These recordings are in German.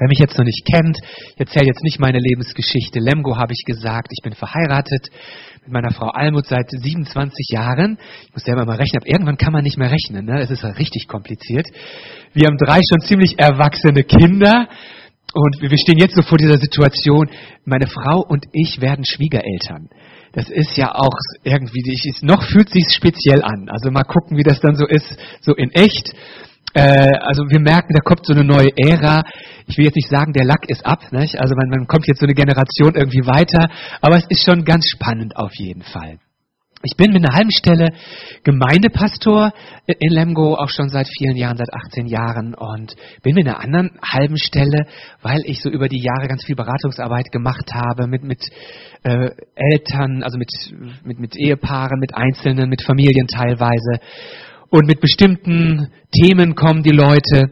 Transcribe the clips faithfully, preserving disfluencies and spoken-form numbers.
Wer mich jetzt noch nicht kennt, ich erzähle jetzt nicht meine Lebensgeschichte. Lemgo habe ich gesagt, ich bin verheiratet mit meiner Frau Almut seit siebenundzwanzig Jahren. Ich muss selber mal rechnen, aber irgendwann kann man nicht mehr rechnen, ne? Es ist ja richtig kompliziert. Wir haben drei schon ziemlich erwachsene Kinder und wir stehen jetzt so vor dieser Situation, meine Frau und ich werden Schwiegereltern. Das ist ja auch irgendwie, ich, noch fühlt sich's speziell an. Also mal gucken, wie das dann so ist, so in echt. Äh, also wir merken, da kommt so eine neue Ära. Ich will jetzt nicht sagen, der Lack ist ab, nicht? Also man, man kommt jetzt so eine Generation irgendwie weiter, aber es ist schon ganz spannend auf jeden Fall. Ich bin mit einer halben Stelle Gemeindepastor in Lemgo, auch schon seit vielen Jahren, seit achtzehn Jahren und bin mit einer anderen halben Stelle, weil ich so über die Jahre ganz viel Beratungsarbeit gemacht habe mit mit äh, Eltern, also mit, mit mit Ehepaaren, mit Einzelnen, mit Familien teilweise. Und mit bestimmten Themen kommen die Leute,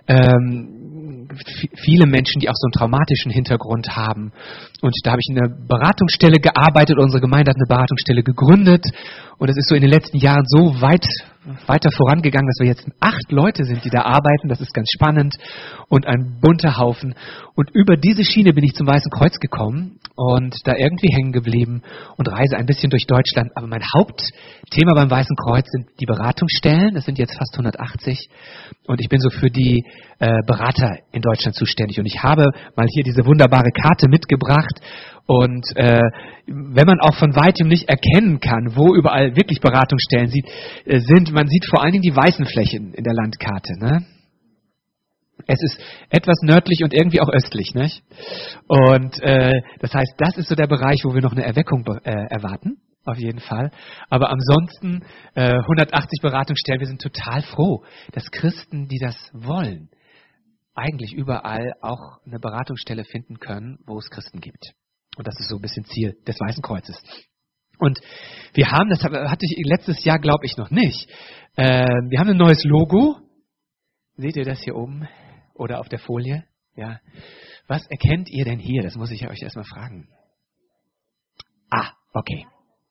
ähm, f- viele Menschen, die auch so einen traumatischen Hintergrund haben. Und da habe ich in einer Beratungsstelle gearbeitet, unsere Gemeinde hat eine Beratungsstelle gegründet. Und es ist so in den letzten Jahren so weit weiter vorangegangen, dass wir jetzt acht Leute sind, die da arbeiten. Das ist ganz spannend und ein bunter Haufen. Und über diese Schiene bin ich zum Weißen Kreuz gekommen und da irgendwie hängen geblieben und reise ein bisschen durch Deutschland. Aber mein Hauptthema beim Weißen Kreuz sind die Beratungsstellen. Das sind jetzt fast hundertachtzig. Und ich bin so für die äh, Berater in Deutschland zuständig. Und ich habe mal hier diese wunderbare Karte mitgebracht. Und äh, wenn man auch von weitem nicht erkennen kann, wo überall wirklich Beratungsstellen sieht, äh, sind, man sieht vor allen Dingen die weißen Flächen in der Landkarte. Ne? Es ist etwas nördlich und irgendwie auch östlich. Nicht? Und äh, das heißt, das ist so der Bereich, wo wir noch eine Erweckung äh, erwarten. Auf jeden Fall. Aber ansonsten äh, hundertachtzig Beratungsstellen, wir sind total froh, dass Christen, die das wollen, eigentlich überall auch eine Beratungsstelle finden können, wo es Christen gibt. Und das ist so ein bisschen Ziel des Weißen Kreuzes. Und wir haben, das hatte ich letztes Jahr, glaube ich, noch nicht, äh, wir haben ein neues Logo. Seht ihr das hier oben oder auf der Folie? Ja. Was erkennt ihr denn hier? Das muss ich euch erstmal fragen. Ah, okay.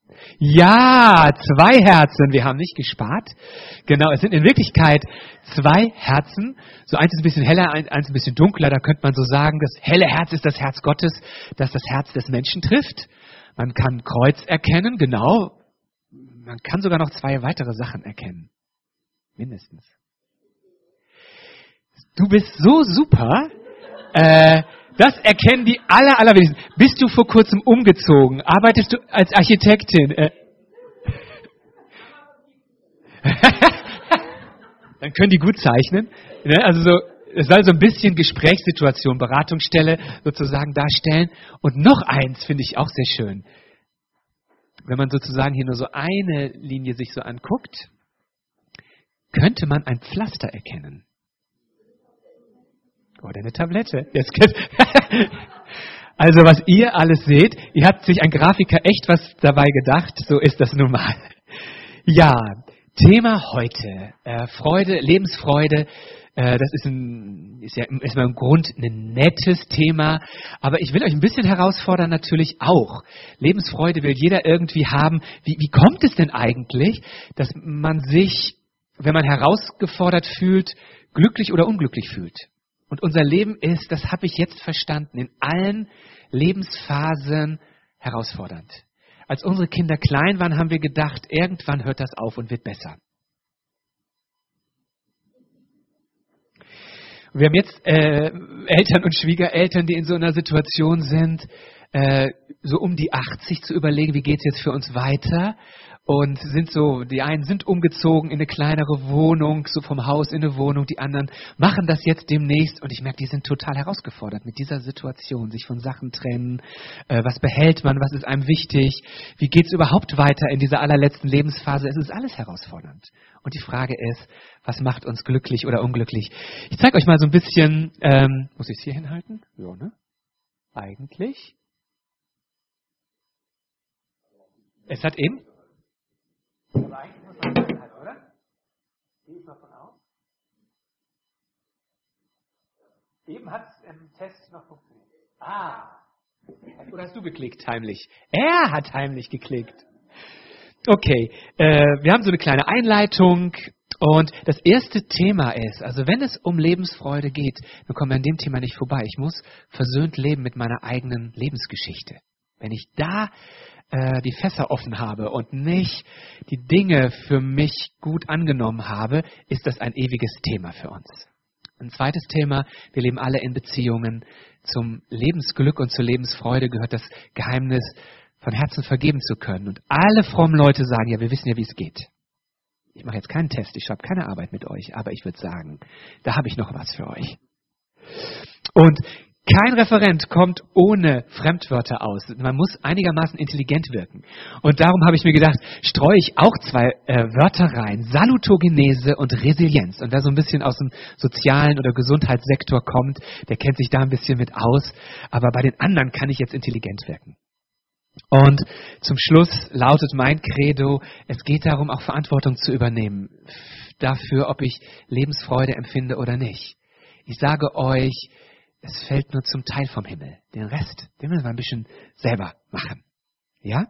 Ja, zwei Herzen. Wir haben nicht gespart. Genau, es sind in Wirklichkeit zwei Herzen. So eins ist ein bisschen heller, eins ein bisschen dunkler. Da könnte man so sagen, das helle Herz ist das Herz Gottes, das das Herz des Menschen trifft. Man kann Kreuz erkennen, genau. Man kann sogar noch zwei weitere Sachen erkennen. Mindestens. Du bist so super. Äh, Das erkennen die aller, allerwenigsten. Bist du vor kurzem umgezogen? Arbeitest du als Architektin? Äh Dann können die gut zeichnen. Ne? Also so, es soll so ein bisschen Gesprächssituation, Beratungsstelle sozusagen darstellen. Und noch eins finde ich auch sehr schön. Wenn man sozusagen hier nur so eine Linie sich so anguckt, könnte man ein Pflaster erkennen. Oder eine Tablette. Jetzt also was ihr alles seht, ihr habt sich ein Grafiker echt was dabei gedacht, so ist das nun mal. Ja, Thema heute, äh, Freude, Lebensfreude, äh, das ist, ein, ist ja erstmal im Grund ein nettes Thema, aber ich will euch ein bisschen herausfordern natürlich auch. Lebensfreude will jeder irgendwie haben. Wie, wie kommt es denn eigentlich, dass man sich, wenn man herausgefordert fühlt, glücklich oder unglücklich fühlt? Und unser Leben ist, das habe ich jetzt verstanden, in allen Lebensphasen herausfordernd. Als unsere Kinder klein waren, haben wir gedacht, irgendwann hört das auf und wird besser. Wir haben jetzt äh, Eltern und Schwiegereltern, die in so einer Situation sind, äh, so um die achtzig zu überlegen, wie geht's jetzt für uns weiter? Und sind so, die einen sind umgezogen in eine kleinere Wohnung, so vom Haus in eine Wohnung, die anderen machen das jetzt demnächst und ich merke, die sind total herausgefordert mit dieser Situation, sich von Sachen trennen, äh, was behält man, was ist einem wichtig, wie geht's überhaupt weiter in dieser allerletzten Lebensphase, es ist alles herausfordernd. Und die Frage ist, was macht uns glücklich oder unglücklich? Ich zeige euch mal so ein bisschen, ähm, muss ich es hier hinhalten? Ja, ne? Eigentlich. Es hat eben Aber eigentlich muss man das halt, oder? Gehe ich mal von aus. Eben hat es im Test noch funktioniert. Ah. Oder hast du geklickt heimlich? Er hat heimlich geklickt. Okay, äh, wir haben so eine kleine Einleitung Und das erste Thema ist, also wenn es um Lebensfreude geht, dann kommen wir an dem Thema nicht vorbei. Ich muss versöhnt leben mit meiner eigenen Lebensgeschichte. Wenn ich da äh, die Fässer offen habe und nicht die Dinge für mich gut angenommen habe, ist das ein ewiges Thema für uns. Ein zweites Thema, wir leben alle in Beziehungen. Zum Lebensglück und zur Lebensfreude gehört das Geheimnis, von Herzen vergeben zu können. Und alle frommen Leute sagen, ja, wir wissen ja, wie es geht. Ich mache jetzt keinen Test, ich schreibe keine Arbeit mit euch, aber ich würde sagen, da habe ich noch was für euch. Und kein Referent kommt ohne Fremdwörter aus. Man muss einigermaßen intelligent wirken. Und darum habe ich mir gedacht, streue ich auch zwei äh, Wörter rein. Salutogenese und Resilienz. Und wer so ein bisschen aus dem sozialen oder Gesundheitssektor kommt, der kennt sich da ein bisschen mit aus. Aber bei den anderen kann ich jetzt intelligent wirken. Und zum Schluss lautet mein Credo, es geht darum, auch Verantwortung zu übernehmen. Dafür, ob ich Lebensfreude empfinde oder nicht. Ich sage euch, es fällt nur zum Teil vom Himmel. Den Rest, den müssen wir ein bisschen selber machen. Ja?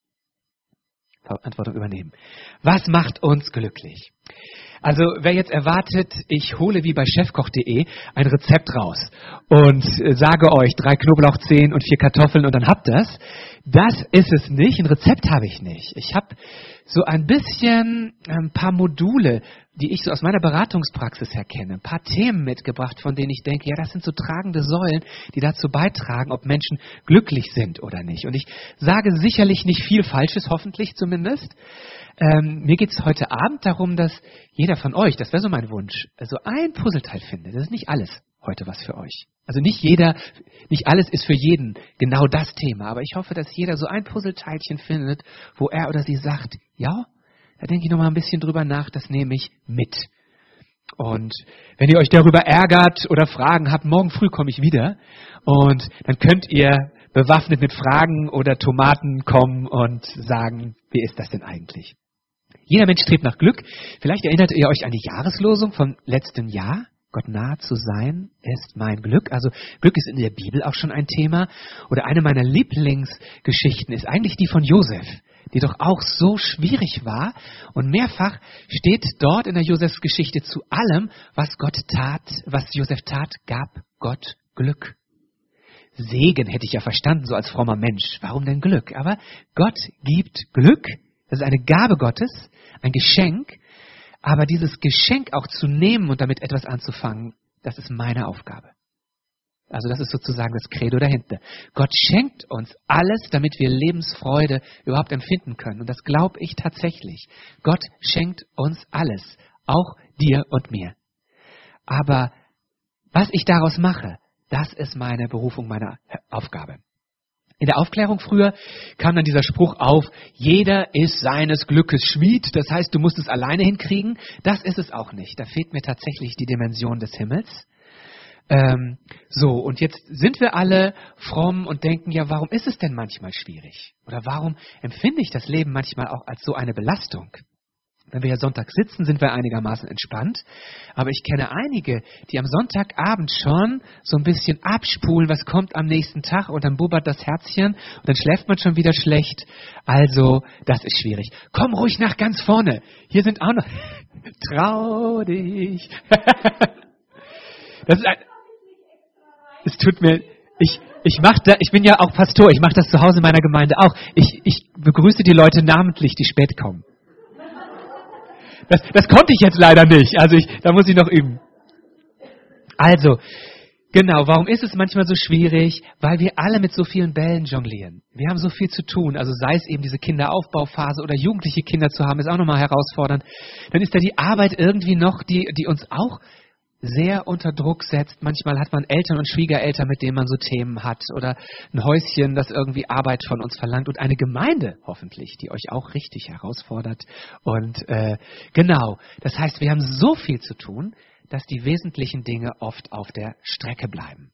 Verantwortung übernehmen. Was macht uns glücklich? Also wer jetzt erwartet, ich hole wie bei chefkoch punkt de ein Rezept raus und sage euch drei Knoblauchzehen und vier Kartoffeln und dann habt ihr's, das ist es nicht. Ein Rezept habe ich nicht. Ich habe so ein bisschen ein paar Module, die ich so aus meiner Beratungspraxis her kenne, ein paar Themen mitgebracht, von denen ich denke, ja, das sind so tragende Säulen, die dazu beitragen, ob Menschen glücklich sind oder nicht. Und ich sage sicherlich nicht viel Falsches, hoffentlich zumindest. Ähm, mir geht es heute Abend darum, dass jeder von euch, das wäre so mein Wunsch, also ein Puzzleteil findet. Das ist nicht alles heute was für euch. Also nicht jeder, nicht alles ist für jeden genau das Thema. Aber ich hoffe, dass jeder so ein Puzzleteilchen findet, wo er oder sie sagt, ja, da denke ich nochmal ein bisschen drüber nach, das nehme ich mit. Und wenn ihr euch darüber ärgert oder Fragen habt, morgen früh komme ich wieder und dann könnt ihr bewaffnet mit Fragen oder Tomaten kommen und sagen, wie ist das denn eigentlich? Jeder Mensch strebt nach Glück. Vielleicht erinnert ihr euch an die Jahreslosung vom letzten Jahr. Gott nahe zu sein ist mein Glück. Also Glück ist in der Bibel auch schon ein Thema. Oder eine meiner Lieblingsgeschichten ist eigentlich die von Josef, die doch auch so schwierig war. Und mehrfach steht dort in der Josefsgeschichte, zu allem, was Gott tat, was Josef tat, gab Gott Glück. Segen hätte ich ja verstanden, so als frommer Mensch. Warum denn Glück? Aber Gott gibt Glück. Das ist eine Gabe Gottes, ein Geschenk. Aber dieses Geschenk auch zu nehmen und damit etwas anzufangen, das ist meine Aufgabe. Also das ist sozusagen das Credo dahinter. Gott schenkt uns alles, damit wir Lebensfreude überhaupt empfinden können. Und das glaube ich tatsächlich. Gott schenkt uns alles, auch dir und mir. Aber was ich daraus mache, das ist meine Berufung, meine Aufgabe. In der Aufklärung früher kam dann dieser Spruch auf, jeder ist seines Glückes Schmied, das heißt, du musst es alleine hinkriegen. Das ist es auch nicht. Da fehlt mir tatsächlich die Dimension des Himmels. Ähm, so, und jetzt sind wir alle fromm und denken, ja, warum ist es denn manchmal schwierig? Oder warum empfinde ich das Leben manchmal auch als so eine Belastung? Wenn wir ja Sonntag sitzen, sind wir einigermaßen entspannt. Aber ich kenne einige, die am Sonntagabend schon so ein bisschen abspulen, was kommt am nächsten Tag und dann bubbert das Herzchen und dann schläft man schon wieder schlecht. Also, das ist schwierig. Komm ruhig nach ganz vorne. Hier sind auch noch... Trau dich. Das ist ein... Es tut mir... Ich, ich, mach da, ich bin ja auch Pastor, ich mache das zu Hause in meiner Gemeinde auch. Ich, ich begrüße die Leute namentlich, die spät kommen. Das, das konnte ich jetzt leider nicht. Also ich, da muss ich noch üben. Also, genau, warum ist es manchmal so schwierig? Weil wir alle mit so vielen Bällen jonglieren. Wir haben so viel zu tun. Also sei es eben diese Kinderaufbauphase oder jugendliche Kinder zu haben, ist auch nochmal herausfordernd. Dann ist da die Arbeit irgendwie noch, die, die uns auch sehr unter Druck setzt. Manchmal hat man Eltern und Schwiegereltern, mit denen man so Themen hat. Oder ein Häuschen, das irgendwie Arbeit von uns verlangt. Und eine Gemeinde, hoffentlich, die euch auch richtig herausfordert. Und äh, genau, das heißt, wir haben so viel zu tun, dass die wesentlichen Dinge oft auf der Strecke bleiben.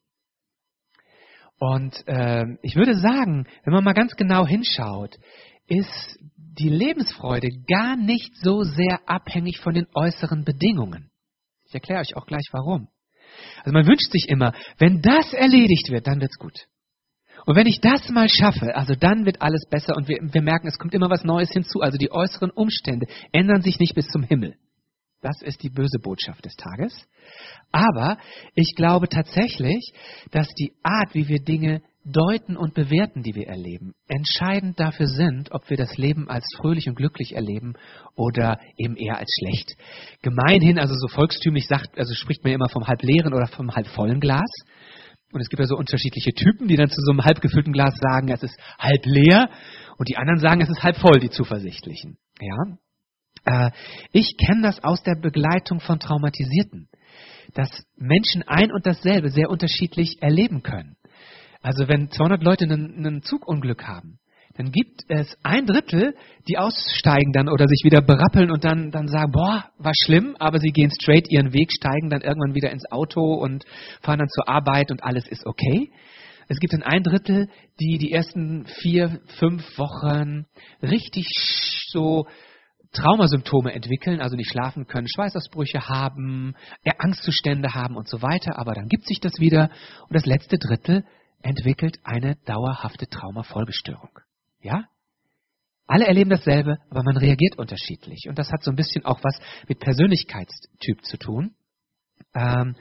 Und äh, ich würde sagen, wenn man mal ganz genau hinschaut, ist die Lebensfreude gar nicht so sehr abhängig von den äußeren Bedingungen. Ich erkläre euch auch gleich warum. Also man wünscht sich immer, wenn das erledigt wird, dann wird's gut. Und wenn ich das mal schaffe, also dann wird alles besser und wir, wir merken, es kommt immer was Neues hinzu. Also die äußeren Umstände ändern sich nicht bis zum Himmel. Das ist die böse Botschaft des Tages. Aber ich glaube tatsächlich, dass die Art, wie wir Dinge deuten und bewerten, die wir erleben, entscheidend dafür sind, ob wir das Leben als fröhlich und glücklich erleben oder eben eher als schlecht. Gemeinhin, also so volkstümlich sagt, also spricht man immer vom halb leeren oder vom halb vollen Glas. Und es gibt ja so unterschiedliche Typen, die dann zu so einem halb gefüllten Glas sagen, es ist halb leer, und die anderen sagen, es ist halb voll, die Zuversichtlichen. Ja? Äh, ich kenne das aus der Begleitung von Traumatisierten, dass Menschen ein und dasselbe sehr unterschiedlich erleben können. Also wenn zweihundert Leute einen, einen Zugunglück haben, dann gibt es ein Drittel, die aussteigen dann oder sich wieder berappeln und dann, dann sagen, boah, war schlimm, aber sie gehen straight ihren Weg, steigen dann irgendwann wieder ins Auto und fahren dann zur Arbeit und alles ist okay. Es gibt dann ein Drittel, die die ersten vier, fünf Wochen richtig so Traumasymptome entwickeln, also nicht schlafen können, Schweißausbrüche haben, Angstzustände haben und so weiter, aber dann gibt sich das wieder und das letzte Drittel entwickelt eine dauerhafte Traumafolgestörung. Ja? Alle erleben dasselbe, aber man reagiert unterschiedlich. Und das hat so ein bisschen auch was mit Persönlichkeitstyp zu tun. Ähm,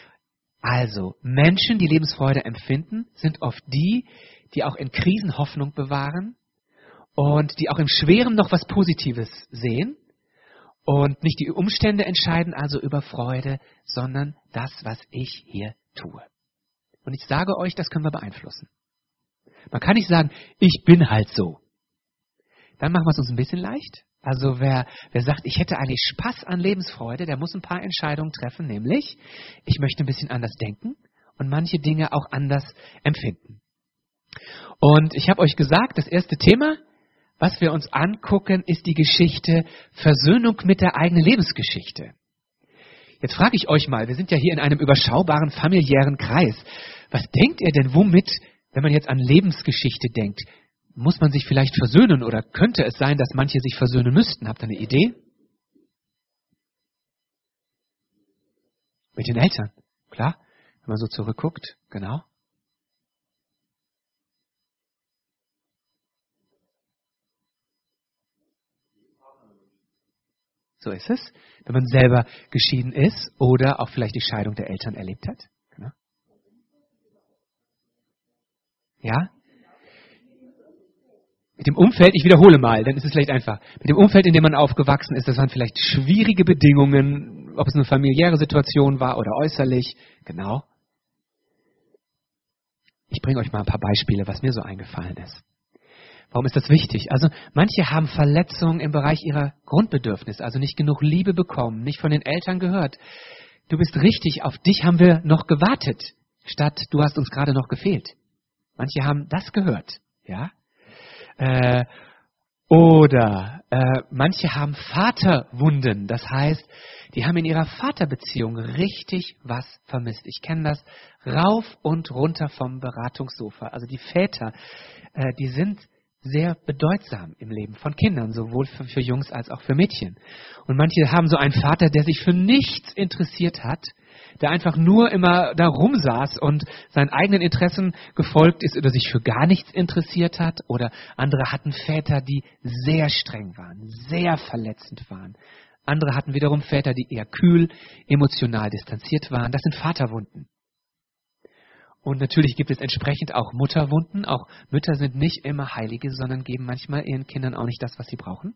also, Menschen, die Lebensfreude empfinden, sind oft die, die auch in Krisen Hoffnung bewahren und die auch im Schweren noch was Positives sehen. Und nicht die Umstände entscheiden also über Freude, sondern das, was ich hier tue. Und ich sage euch, das können wir beeinflussen. Man kann nicht sagen, ich bin halt so. Dann machen wir es uns ein bisschen leicht. Also wer, wer sagt, ich hätte eigentlich Spaß an Lebensfreude, der muss ein paar Entscheidungen treffen, nämlich, ich möchte ein bisschen anders denken und manche Dinge auch anders empfinden. Und ich habe euch gesagt, das erste Thema, was wir uns angucken, ist die Geschichte Versöhnung mit der eigenen Lebensgeschichte. Jetzt frage ich euch mal, wir sind ja hier in einem überschaubaren familiären Kreis. Was denkt ihr denn, womit, wenn man jetzt an Lebensgeschichte denkt, muss man sich vielleicht versöhnen oder könnte es sein, dass manche sich versöhnen müssten? Habt ihr eine Idee? Mit den Eltern, klar, wenn man so zurückguckt, genau. So ist es, wenn man selber geschieden ist oder auch vielleicht die Scheidung der Eltern erlebt hat. Genau. Ja? Mit dem Umfeld, ich wiederhole mal, dann ist es vielleicht einfach. Mit dem Umfeld, in dem man aufgewachsen ist, das waren vielleicht schwierige Bedingungen, ob es eine familiäre Situation war oder äußerlich. Genau. Ich bringe euch mal ein paar Beispiele, was mir so eingefallen ist. Warum ist das wichtig? Also manche haben Verletzungen im Bereich ihrer Grundbedürfnisse, also nicht genug Liebe bekommen, nicht von den Eltern gehört. Du bist richtig, auf dich haben wir noch gewartet, statt du hast uns gerade noch gefehlt. Manche haben das gehört, ja. Äh, oder äh, manche haben Vaterwunden, das heißt, die haben in ihrer Vaterbeziehung richtig was vermisst. Ich kenne das rauf und runter vom Beratungssofa. Also die Väter, äh, die sind sehr bedeutsam im Leben von Kindern, sowohl für, für Jungs als auch für Mädchen. Und manche haben so einen Vater, der sich für nichts interessiert hat, der einfach nur immer da rumsaß und seinen eigenen Interessen gefolgt ist oder sich für gar nichts interessiert hat. Oder andere hatten Väter, die sehr streng waren, sehr verletzend waren. Andere hatten wiederum Väter, die eher kühl, emotional distanziert waren. Das sind Vaterwunden. Und natürlich gibt es entsprechend auch Mutterwunden. Auch Mütter sind nicht immer Heilige, sondern geben manchmal ihren Kindern auch nicht das, was sie brauchen.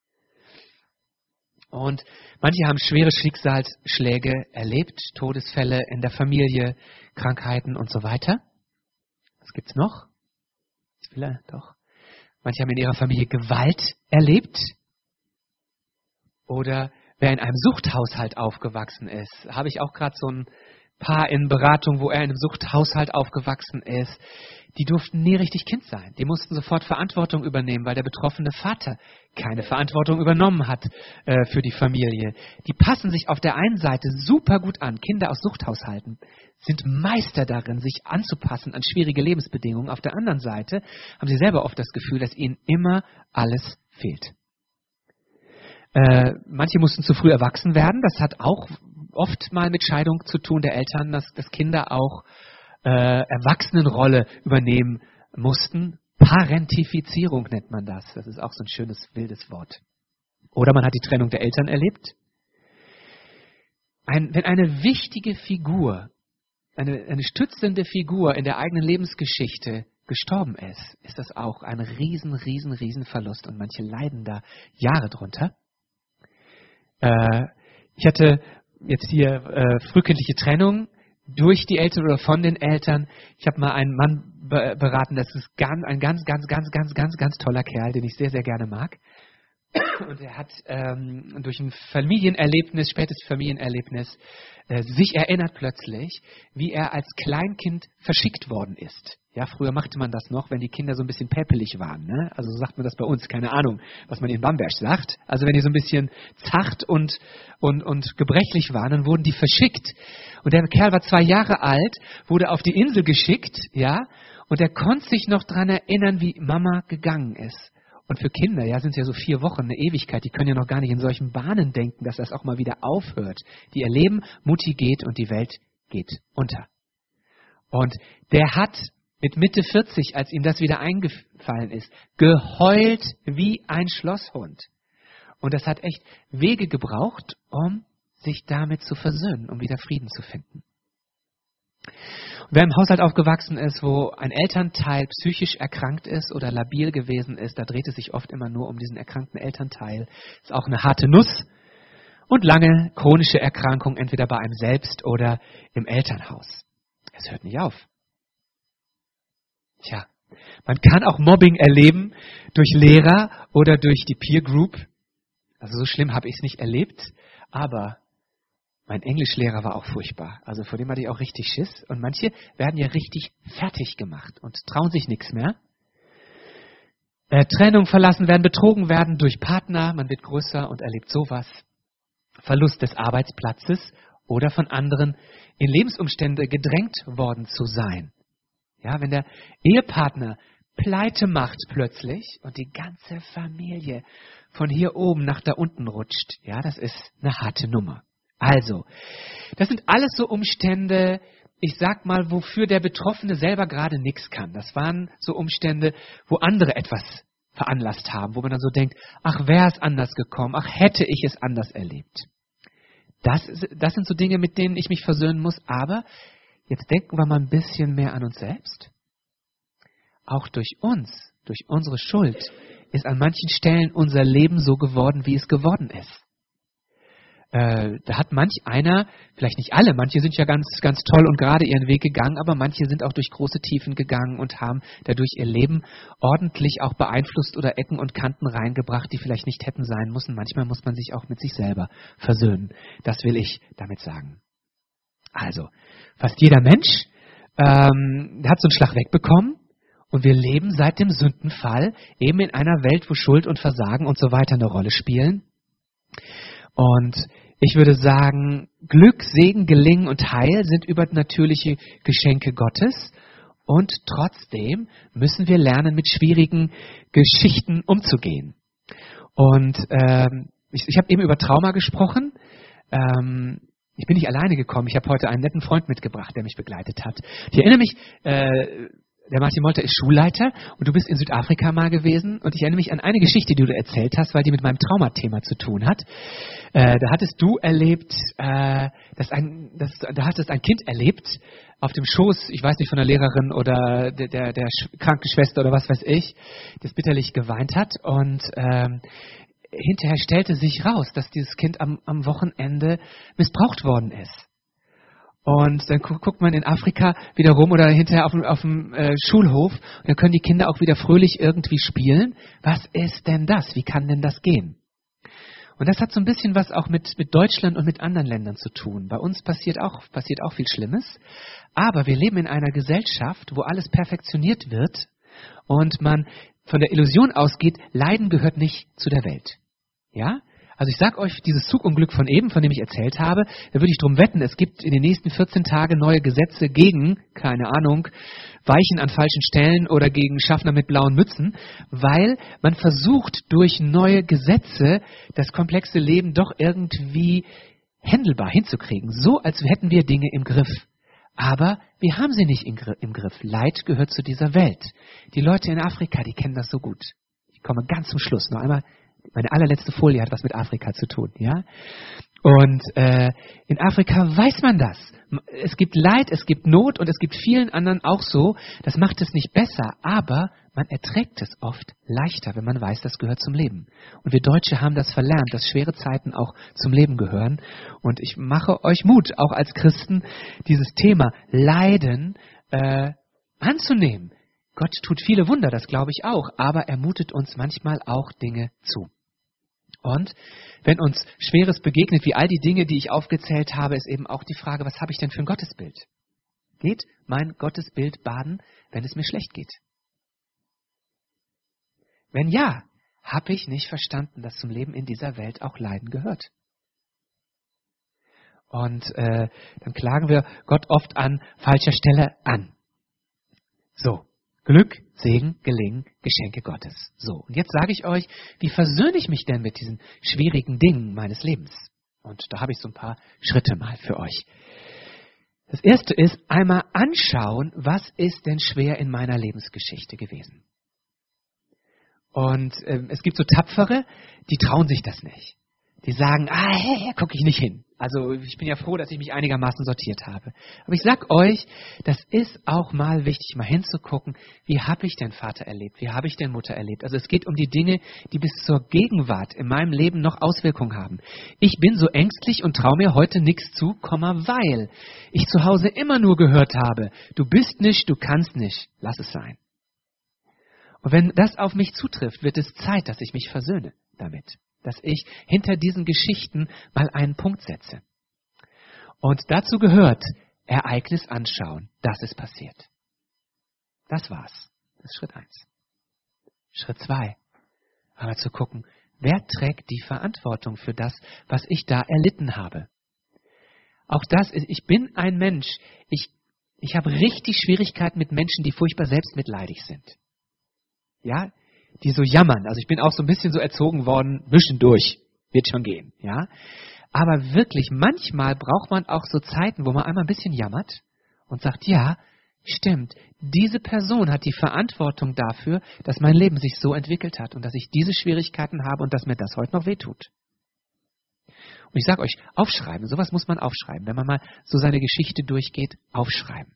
Und manche haben schwere Schicksalsschläge erlebt, Todesfälle in der Familie, Krankheiten und so weiter. Was gibt's noch? Ich will doch. Manche haben in ihrer Familie Gewalt erlebt. Oder wer in einem Suchthaushalt aufgewachsen ist, habe ich auch gerade so ein Paar in Beratung, wo er in einem Suchthaushalt aufgewachsen ist, die durften nie richtig Kind sein. Die mussten sofort Verantwortung übernehmen, weil der betroffene Vater keine Verantwortung übernommen hat äh, für die Familie. Die passen sich auf der einen Seite super gut an. Kinder aus Suchthaushalten sind Meister darin, sich anzupassen an schwierige Lebensbedingungen. Auf der anderen Seite haben sie selber oft das Gefühl, dass ihnen immer alles fehlt. Äh, manche mussten zu früh erwachsen werden. Das hat auch oft mal mit Scheidung zu tun der Eltern, dass, dass Kinder auch äh, Erwachsenenrolle übernehmen mussten. Parentifizierung nennt man das. Das ist auch so ein schönes, wildes Wort. Oder man hat die Trennung der Eltern erlebt. ein, wenn eine wichtige Figur, eine, eine stützende Figur in der eigenen Lebensgeschichte gestorben ist, ist das auch ein riesen, riesen, riesen Verlust und manche leiden da Jahre drunter. Äh, ich hatte jetzt hier äh, frühkindliche Trennung durch die Eltern oder von den Eltern. Ich habe mal einen Mann be- beraten, das ist ganz, ein ganz, ganz, ganz, ganz, ganz, ganz toller Kerl, den ich sehr, sehr gerne mag. Und er hat ähm, durch ein Familienerlebnis, spätes Familienerlebnis, äh, sich erinnert plötzlich, wie er als Kleinkind verschickt worden ist. Ja, früher machte man das noch, wenn die Kinder so ein bisschen päppelig waren. Ne? Also so sagt man das bei uns, keine Ahnung, was man in Bamberg sagt. Also wenn die so ein bisschen zacht und, und, und gebrechlich waren, dann wurden die verschickt. Und der Kerl war zwei Jahre alt, wurde auf die Insel geschickt, ja, und er konnte sich noch daran erinnern, wie Mama gegangen ist. Und für Kinder, ja, sind es ja so vier Wochen, eine Ewigkeit, die können ja noch gar nicht in solchen Bahnen denken, dass das auch mal wieder aufhört. Die erleben, Mutti geht und die Welt geht unter. Und der hat mit Mitte vierzig, als ihm das wieder eingefallen ist, geheult wie ein Schlosshund. Und das hat echt Wege gebraucht, um sich damit zu versöhnen, um wieder Frieden zu finden. Und wer im Haushalt aufgewachsen ist, wo ein Elternteil psychisch erkrankt ist oder labil gewesen ist, da dreht es sich oft immer nur um diesen erkrankten Elternteil. Ist auch eine harte Nuss und lange chronische Erkrankung, entweder bei einem selbst oder im Elternhaus. Es hört nicht auf. Tja, man kann auch Mobbing erleben durch Lehrer oder durch die Peer Group. Also so schlimm habe ich es nicht erlebt, aber mein Englischlehrer war auch furchtbar. Also vor dem hatte ich auch richtig Schiss. Und manche werden ja richtig fertig gemacht und trauen sich nichts mehr. Äh, Trennung verlassen werden, betrogen werden durch Partner. Man wird größer und erlebt sowas. Verlust des Arbeitsplatzes oder von anderen in Lebensumstände gedrängt worden zu sein. Ja, wenn der Ehepartner Pleite macht plötzlich und die ganze Familie von hier oben nach da unten rutscht. Ja, das ist eine harte Nummer. Also, das sind alles so Umstände, ich sag mal, wofür der Betroffene selber gerade nichts kann. Das waren so Umstände, wo andere etwas veranlasst haben, wo man dann so denkt, ach, wäre es anders gekommen, ach, hätte ich es anders erlebt. Das, das sind so Dinge, mit denen ich mich versöhnen muss, aber jetzt denken wir mal ein bisschen mehr an uns selbst. Auch durch uns, durch unsere Schuld, ist an manchen Stellen unser Leben so geworden, wie es geworden ist. Äh, da hat manch einer, vielleicht nicht alle, manche sind ja ganz, ganz toll und gerade ihren Weg gegangen, aber manche sind auch durch große Tiefen gegangen und haben dadurch ihr Leben ordentlich auch beeinflusst oder Ecken und Kanten reingebracht, die vielleicht nicht hätten sein müssen. Manchmal muss man sich auch mit sich selber versöhnen. Das will ich damit sagen. Also, fast jeder Mensch ähm, hat so einen Schlag wegbekommen und wir leben seit dem Sündenfall eben in einer Welt, wo Schuld und Versagen und so weiter eine Rolle spielen. Und ich würde sagen, Glück, Segen, Gelingen und Heil sind übernatürliche Geschenke Gottes. Und trotzdem müssen wir lernen, mit schwierigen Geschichten umzugehen. Und ähm, ich, ich habe eben über Trauma gesprochen. Ähm, ich bin nicht alleine gekommen. Ich habe heute einen netten Freund mitgebracht, der mich begleitet hat. Ich erinnere mich, äh, der Martin Molter ist Schulleiter und du bist in Südafrika mal gewesen und ich erinnere mich an eine Geschichte, die du erzählt hast, weil die mit meinem Traumathema zu tun hat. Äh, da hattest du erlebt, äh, dass ein, dass, da hattest ein Kind erlebt auf dem Schoß, ich weiß nicht, von der Lehrerin oder der, der, der Krankenschwester oder was weiß ich, das bitterlich geweint hat und ähm, hinterher stellte sich raus, dass dieses Kind am, am Wochenende missbraucht worden ist. Und dann gu- guckt man in Afrika wieder rum oder hinterher auf dem, auf dem äh, Schulhof und dann können die Kinder auch wieder fröhlich irgendwie spielen. Was ist denn das? Wie kann denn das gehen? Und das hat so ein bisschen was auch mit, mit Deutschland und mit anderen Ländern zu tun. Bei uns passiert auch, passiert auch viel Schlimmes. Aber wir leben in einer Gesellschaft, wo alles perfektioniert wird und man von der Illusion ausgeht, Leiden gehört nicht zu der Welt. Ja? Also ich sag euch, dieses Zugunglück von eben, von dem ich erzählt habe, da würde ich drum wetten, es gibt in den nächsten vierzehn Tagen neue Gesetze gegen, keine Ahnung, Weichen an falschen Stellen oder gegen Schaffner mit blauen Mützen, weil man versucht, durch neue Gesetze das komplexe Leben doch irgendwie händelbar hinzukriegen. So, als hätten wir Dinge im Griff. Aber wir haben sie nicht im Griff. Leid gehört zu dieser Welt. Die Leute in Afrika, die kennen das so gut. Ich komme ganz zum Schluss. Noch einmal Meine allerletzte Folie hat was mit Afrika zu tun, ja. Und äh, in Afrika weiß man das. Es gibt Leid, es gibt Not und es gibt vielen anderen auch so. Das macht es nicht besser, aber man erträgt es oft leichter, wenn man weiß, das gehört zum Leben. Und wir Deutsche haben das verlernt, dass schwere Zeiten auch zum Leben gehören. Und ich mache euch Mut, auch als Christen, dieses Thema Leiden äh, anzunehmen. Gott tut viele Wunder, das glaube ich auch, aber er mutet uns manchmal auch Dinge zu. Und wenn uns Schweres begegnet, wie all die Dinge, die ich aufgezählt habe, ist eben auch die Frage, was habe ich denn für ein Gottesbild? Geht mein Gottesbild baden, wenn es mir schlecht geht? Wenn ja, habe ich nicht verstanden, dass zum Leben in dieser Welt auch Leiden gehört. Und äh, dann klagen wir Gott oft an falscher Stelle an. So. Glück, Segen, Gelingen, Geschenke Gottes. So, und jetzt sage ich euch, wie versöhne ich mich denn mit diesen schwierigen Dingen meines Lebens? Und da habe ich so ein paar Schritte mal für euch. Das erste ist, einmal anschauen, was ist denn schwer in meiner Lebensgeschichte gewesen? Und äh, es gibt so Tapfere, die trauen sich das nicht. Die sagen, ah, hey, gucke ich nicht hin. Also ich bin ja froh, dass ich mich einigermaßen sortiert habe. Aber ich sag euch, das ist auch mal wichtig, mal hinzugucken, wie habe ich denn Vater erlebt, wie habe ich denn Mutter erlebt. Also es geht um die Dinge, die bis zur Gegenwart in meinem Leben noch Auswirkungen haben. Ich bin so ängstlich und traue mir heute nichts zu, weil ich zu Hause immer nur gehört habe, du bist nicht, du kannst nicht, lass es sein. Und wenn das auf mich zutrifft, wird es Zeit, dass ich mich versöhne damit. Dass ich hinter diesen Geschichten mal einen Punkt setze. Und dazu gehört, Ereignis anschauen, das ist passiert. Das war's. Das ist Schritt eins. Schritt zwei, aber zu gucken, wer trägt die Verantwortung für das, was ich da erlitten habe. Auch das ist, ich bin ein Mensch, ich, ich habe richtig Schwierigkeiten mit Menschen, die furchtbar selbstmitleidig sind. Ja, die so jammern. Also ich bin auch so ein bisschen so erzogen worden, mischen durch, wird schon gehen, ja. Aber wirklich, manchmal braucht man auch so Zeiten, wo man einmal ein bisschen jammert und sagt, ja, stimmt, diese Person hat die Verantwortung dafür, dass mein Leben sich so entwickelt hat und dass ich diese Schwierigkeiten habe und dass mir das heute noch wehtut. Und ich sage euch, aufschreiben, sowas muss man aufschreiben. Wenn man mal so seine Geschichte durchgeht, aufschreiben.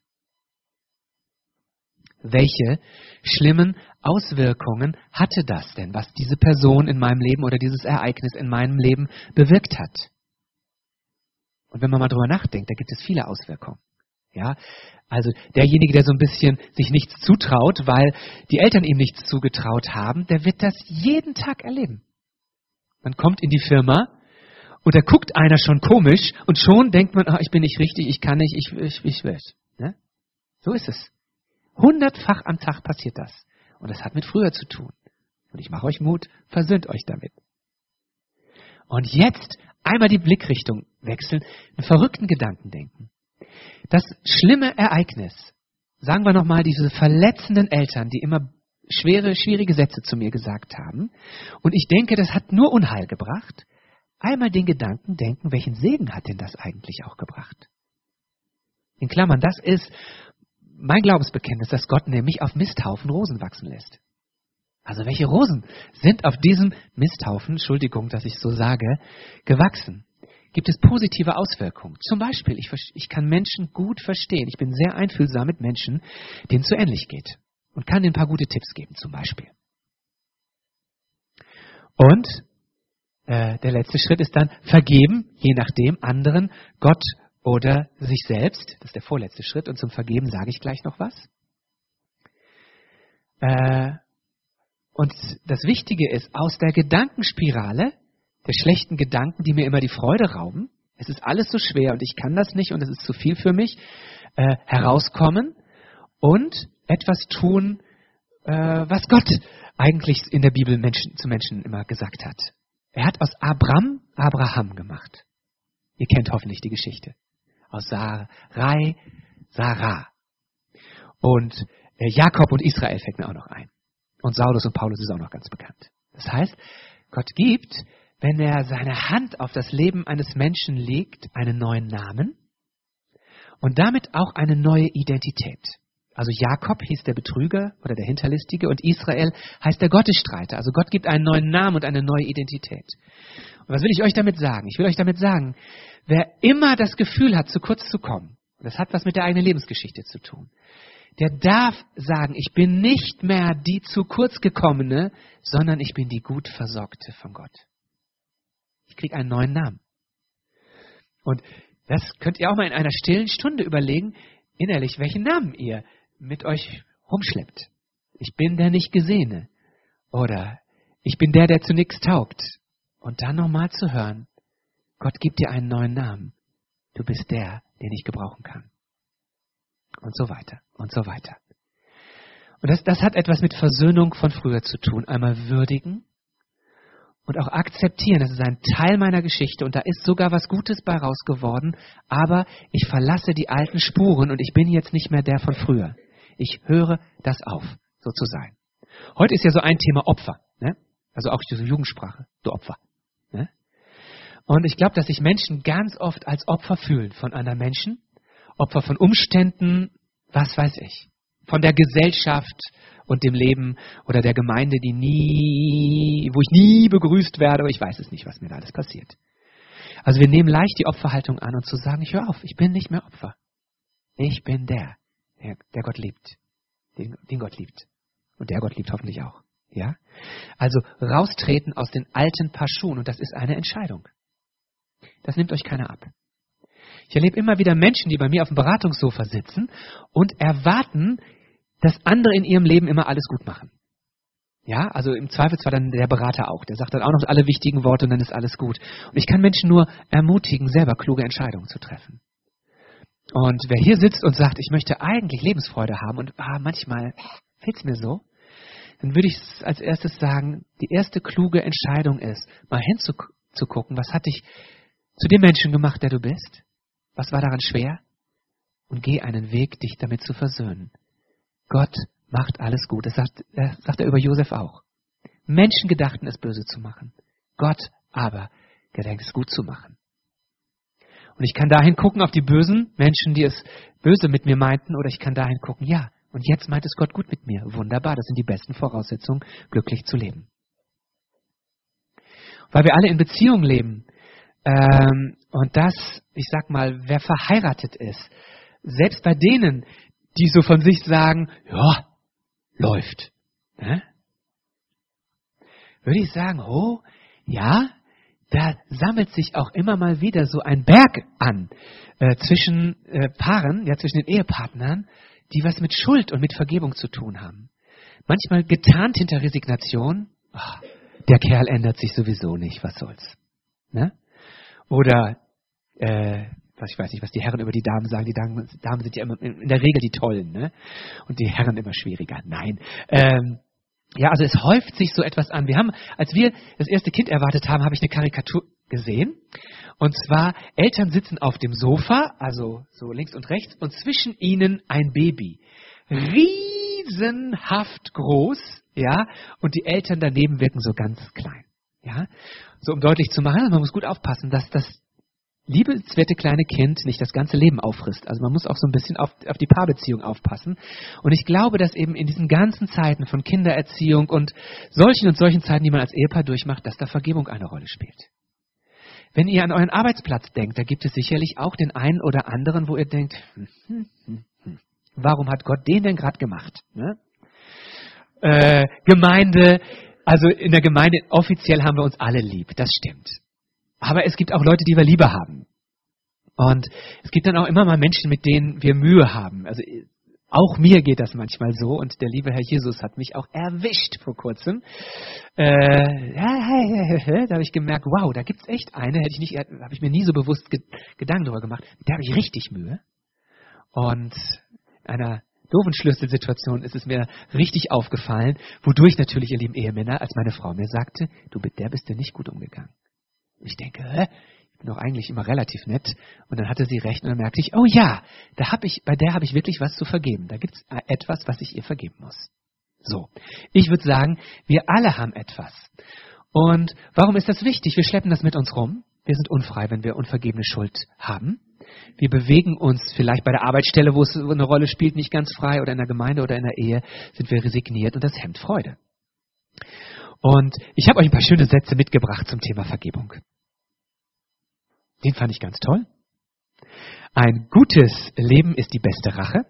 Welche schlimmen Auswirkungen hatte das denn, was diese Person in meinem Leben oder dieses Ereignis in meinem Leben bewirkt hat? Und wenn man mal drüber nachdenkt, da gibt es viele Auswirkungen. Ja, also derjenige, der so ein bisschen sich nichts zutraut, weil die Eltern ihm nichts zugetraut haben, der wird das jeden Tag erleben. Man kommt in die Firma und da guckt einer schon komisch und schon denkt man, oh, ich bin nicht richtig, ich kann nicht, ich, ich, ich will. Ne? So ist es. Hundertfach am Tag passiert das. Und das hat mit früher zu tun. Und ich mache euch Mut, versöhnt euch damit. Und jetzt einmal die Blickrichtung wechseln, einen verrückten Gedanken denken. Das schlimme Ereignis, sagen wir nochmal, diese verletzenden Eltern, die immer schwere, schwierige Sätze zu mir gesagt haben. Und ich denke, das hat nur Unheil gebracht. Einmal den Gedanken denken, welchen Segen hat denn das eigentlich auch gebracht? In Klammern, das ist mein Glaubensbekenntnis, dass Gott nämlich auf Misthaufen Rosen wachsen lässt. Also welche Rosen sind auf diesem Misthaufen, Entschuldigung, dass ich so sage, gewachsen? Gibt es positive Auswirkungen? Zum Beispiel, ich, ich kann Menschen gut verstehen. Ich bin sehr einfühlsam mit Menschen, denen es so ähnlich geht. Und kann ihnen ein paar gute Tipps geben, zum Beispiel. Und äh, der letzte Schritt ist dann vergeben, je nachdem, anderen, Gott oder sich selbst. Das ist der vorletzte Schritt. Und zum Vergeben sage ich gleich noch was. Äh, und das Wichtige ist, aus der Gedankenspirale, der schlechten Gedanken, die mir immer die Freude rauben, es ist alles so schwer und ich kann das nicht und es ist zu viel für mich, äh, herauskommen und etwas tun, äh, was Gott eigentlich in der Bibel Menschen, zu Menschen immer gesagt hat. Er hat aus Abram Abraham gemacht. Ihr kennt hoffentlich die Geschichte. Aus Sarai Sarah. Und äh, Jakob und Israel fällt mir auch noch ein. Und Saulus und Paulus ist auch noch ganz bekannt. Das heißt, Gott gibt, wenn er seine Hand auf das Leben eines Menschen legt, einen neuen Namen und damit auch eine neue Identität. Also Jakob hieß der Betrüger oder der Hinterlistige und Israel heißt der Gottesstreiter. Also Gott gibt einen neuen Namen und eine neue Identität. Und was will ich euch damit sagen? Ich will euch damit sagen, wer immer das Gefühl hat, zu kurz zu kommen, das hat was mit der eigenen Lebensgeschichte zu tun, der darf sagen, ich bin nicht mehr die zu kurz gekommene, sondern ich bin die gut versorgte von Gott. Ich kriege einen neuen Namen. Und das könnt ihr auch mal in einer stillen Stunde überlegen, innerlich, welchen Namen ihr mit euch rumschleppt. Ich bin der Nicht-Gesehene. Oder ich bin der, der zu nichts taugt. Und dann nochmal zu hören, Gott gibt dir einen neuen Namen. Du bist der, den ich gebrauchen kann. Und so weiter und so weiter. Und das, das hat etwas mit Versöhnung von früher zu tun. Einmal würdigen und auch akzeptieren. Das ist ein Teil meiner Geschichte und da ist sogar was Gutes bei raus geworden. Aber ich verlasse die alten Spuren und ich bin jetzt nicht mehr der von früher. Ich höre das auf, so zu sein. Heute ist ja so ein Thema Opfer. Ne? Also auch diese Jugendsprache, du Opfer. Ne? Und ich glaube, dass sich Menschen ganz oft als Opfer fühlen von anderen Menschen. Opfer von Umständen, was weiß ich. Von der Gesellschaft und dem Leben oder der Gemeinde, die nie, wo ich nie begrüßt werde, aber ich weiß es nicht, was mir da alles passiert. Also wir nehmen leicht die Opferhaltung an und zu sagen, ich höre auf, ich bin nicht mehr Opfer. Ich bin der, der, der Gott liebt, den, den Gott liebt. Und der Gott liebt hoffentlich auch. Ja? Also raustreten aus den alten Paar Schuhen und das ist eine Entscheidung. Das nimmt euch keiner ab. Ich erlebe immer wieder Menschen, die bei mir auf dem Beratungssofa sitzen und erwarten, dass andere in ihrem Leben immer alles gut machen. Ja, also im Zweifelsfall dann der Berater auch. Der sagt dann auch noch alle wichtigen Worte und dann ist alles gut. Und ich kann Menschen nur ermutigen, selber kluge Entscheidungen zu treffen. Und wer hier sitzt und sagt, ich möchte eigentlich Lebensfreude haben und ah, manchmal fehlt es mir so, dann würde ich als erstes sagen, die erste kluge Entscheidung ist, mal hinzugucken, was hat dich zu dem Menschen gemacht, der du bist? Was war daran schwer? Und geh einen Weg, dich damit zu versöhnen. Gott macht alles gut. Das sagt, das sagt er über Josef auch. Menschen gedachten, es böse zu machen. Gott aber gedenkt, es gut zu machen. Und ich kann dahin gucken auf die bösen Menschen, die es böse mit mir meinten, oder ich kann dahin gucken, ja, und jetzt meint es Gott gut mit mir. Wunderbar, das sind die besten Voraussetzungen, glücklich zu leben. Weil wir alle in Beziehung leben, ähm, und das, ich sag mal, wer verheiratet ist, selbst bei denen, die so von sich sagen, ja, läuft, ne? Würde ich sagen, oh, ja, da sammelt sich auch immer mal wieder so ein Berg an äh, zwischen äh, Paaren, ja, zwischen den Ehepartnern, die was mit Schuld und mit Vergebung zu tun haben. Manchmal getarnt hinter Resignation, ach, der Kerl ändert sich sowieso nicht, was soll's. Ne? Oder, äh, ich weiß nicht, was die Herren über die Damen sagen, die Damen, Damen sind ja immer in der Regel die Tollen, ne? Und die Herren immer schwieriger. Nein. Ähm, ja, also es häuft sich so etwas an. Wir haben, als wir das erste Kind erwartet haben, habe ich eine Karikatur gesehen. Und zwar, Eltern sitzen auf dem Sofa, also so links und rechts, und zwischen ihnen ein Baby. Riesenhaft groß, ja, und die Eltern daneben wirken so ganz klein. Ja, so um deutlich zu machen, man muss gut aufpassen, dass das liebenswerte kleine Kind nicht das ganze Leben auffrisst. Also man muss auch so ein bisschen auf, auf die Paarbeziehung aufpassen. Und ich glaube, dass eben in diesen ganzen Zeiten von Kindererziehung und solchen und solchen Zeiten, die man als Ehepaar durchmacht, dass da Vergebung eine Rolle spielt. Wenn ihr an euren Arbeitsplatz denkt, da gibt es sicherlich auch den einen oder anderen, wo ihr denkt, hm, hm, hm, hm, warum hat Gott den denn gerade gemacht? Ne? Äh, Gemeinde, also in der Gemeinde offiziell haben wir uns alle lieb, das stimmt. Aber es gibt auch Leute, die wir lieber haben. Und es gibt dann auch immer mal Menschen, mit denen wir Mühe haben. Also auch mir geht das manchmal so. Und der liebe Herr Jesus hat mich auch erwischt vor kurzem. Äh, da habe ich gemerkt, wow, da gibt's echt eine, hätte ich nicht, habe ich mir nie so bewusst Gedanken darüber gemacht. Da habe ich richtig Mühe. Und in einer doofen Schlüsselsituation ist es mir richtig aufgefallen, wodurch natürlich, ihr lieben Ehemänner, als meine Frau mir sagte, du mit der bist du nicht gut umgegangen. Ich denke, hä? Ich bin doch eigentlich immer relativ nett. Und dann hatte sie recht und dann merkte ich, oh ja, da hab ich, bei der habe ich wirklich was zu vergeben. Da gibt es etwas, was ich ihr vergeben muss. So, ich würde sagen, wir alle haben etwas. Und warum ist das wichtig? Wir schleppen das mit uns rum. Wir sind unfrei, wenn wir unvergebene Schuld haben. Wir bewegen uns vielleicht bei der Arbeitsstelle, wo es eine Rolle spielt, nicht ganz frei, oder in der Gemeinde oder in der Ehe sind wir resigniert und das hemmt Freude. Und ich habe euch ein paar schöne Sätze mitgebracht zum Thema Vergebung. Den fand ich ganz toll. Ein gutes Leben ist die beste Rache.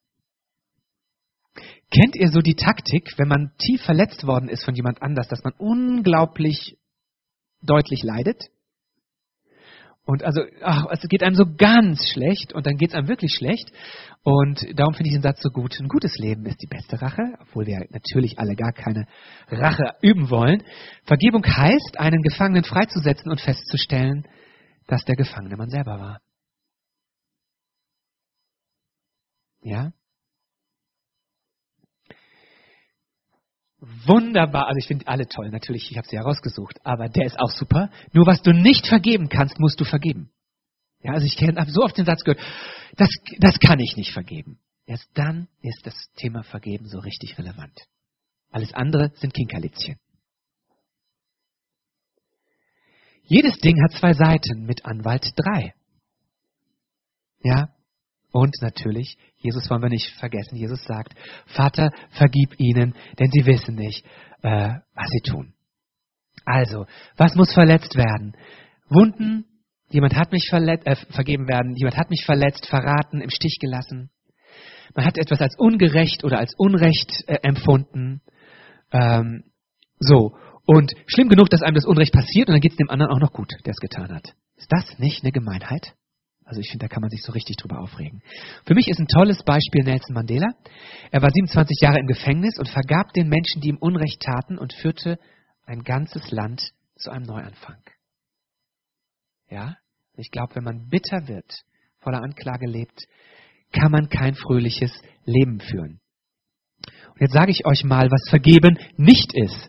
Kennt ihr so die Taktik, wenn man tief verletzt worden ist von jemand anders, dass man unglaublich deutlich leidet? Und also, ach, es geht einem so ganz schlecht und dann geht es einem wirklich schlecht. Und darum finde ich den Satz so gut. Ein gutes Leben ist die beste Rache, obwohl wir natürlich alle gar keine Rache üben wollen. Vergebung heißt, einen Gefangenen freizusetzen und festzustellen, dass der Gefangene man selber war. Ja? Wunderbar, also ich finde alle toll, natürlich, ich habe sie herausgesucht, aber der ist auch super. Nur was du nicht vergeben kannst, musst du vergeben. Ja, also ich habe so oft den Satz gehört, das, das kann ich nicht vergeben. Erst dann ist das Thema Vergeben so richtig relevant. Alles andere sind Kinkerlitzchen. Jedes Ding hat zwei Seiten, mit Anwalt drei. Ja, und natürlich, Jesus wollen wir nicht vergessen, Jesus sagt, Vater, vergib ihnen, denn sie wissen nicht, äh, was sie tun. Also, was muss verletzt werden? Wunden, jemand hat mich verletzt, äh, vergeben werden, jemand hat mich verletzt, verraten, im Stich gelassen. Man hat etwas als ungerecht oder als Unrecht äh, empfunden. Ähm, so, und schlimm genug, dass einem das Unrecht passiert und dann geht es dem anderen auch noch gut, der es getan hat. Ist das nicht eine Gemeinheit? Also ich finde, da kann man sich so richtig drüber aufregen. Für mich ist ein tolles Beispiel Nelson Mandela. Er war siebenundzwanzig Jahre im Gefängnis und vergab den Menschen, die ihm Unrecht taten und führte ein ganzes Land zu einem Neuanfang. Ja, ich glaube, wenn man bitter wird, voller Anklage lebt, kann man kein fröhliches Leben führen. Und jetzt sage ich euch mal, was Vergeben nicht ist.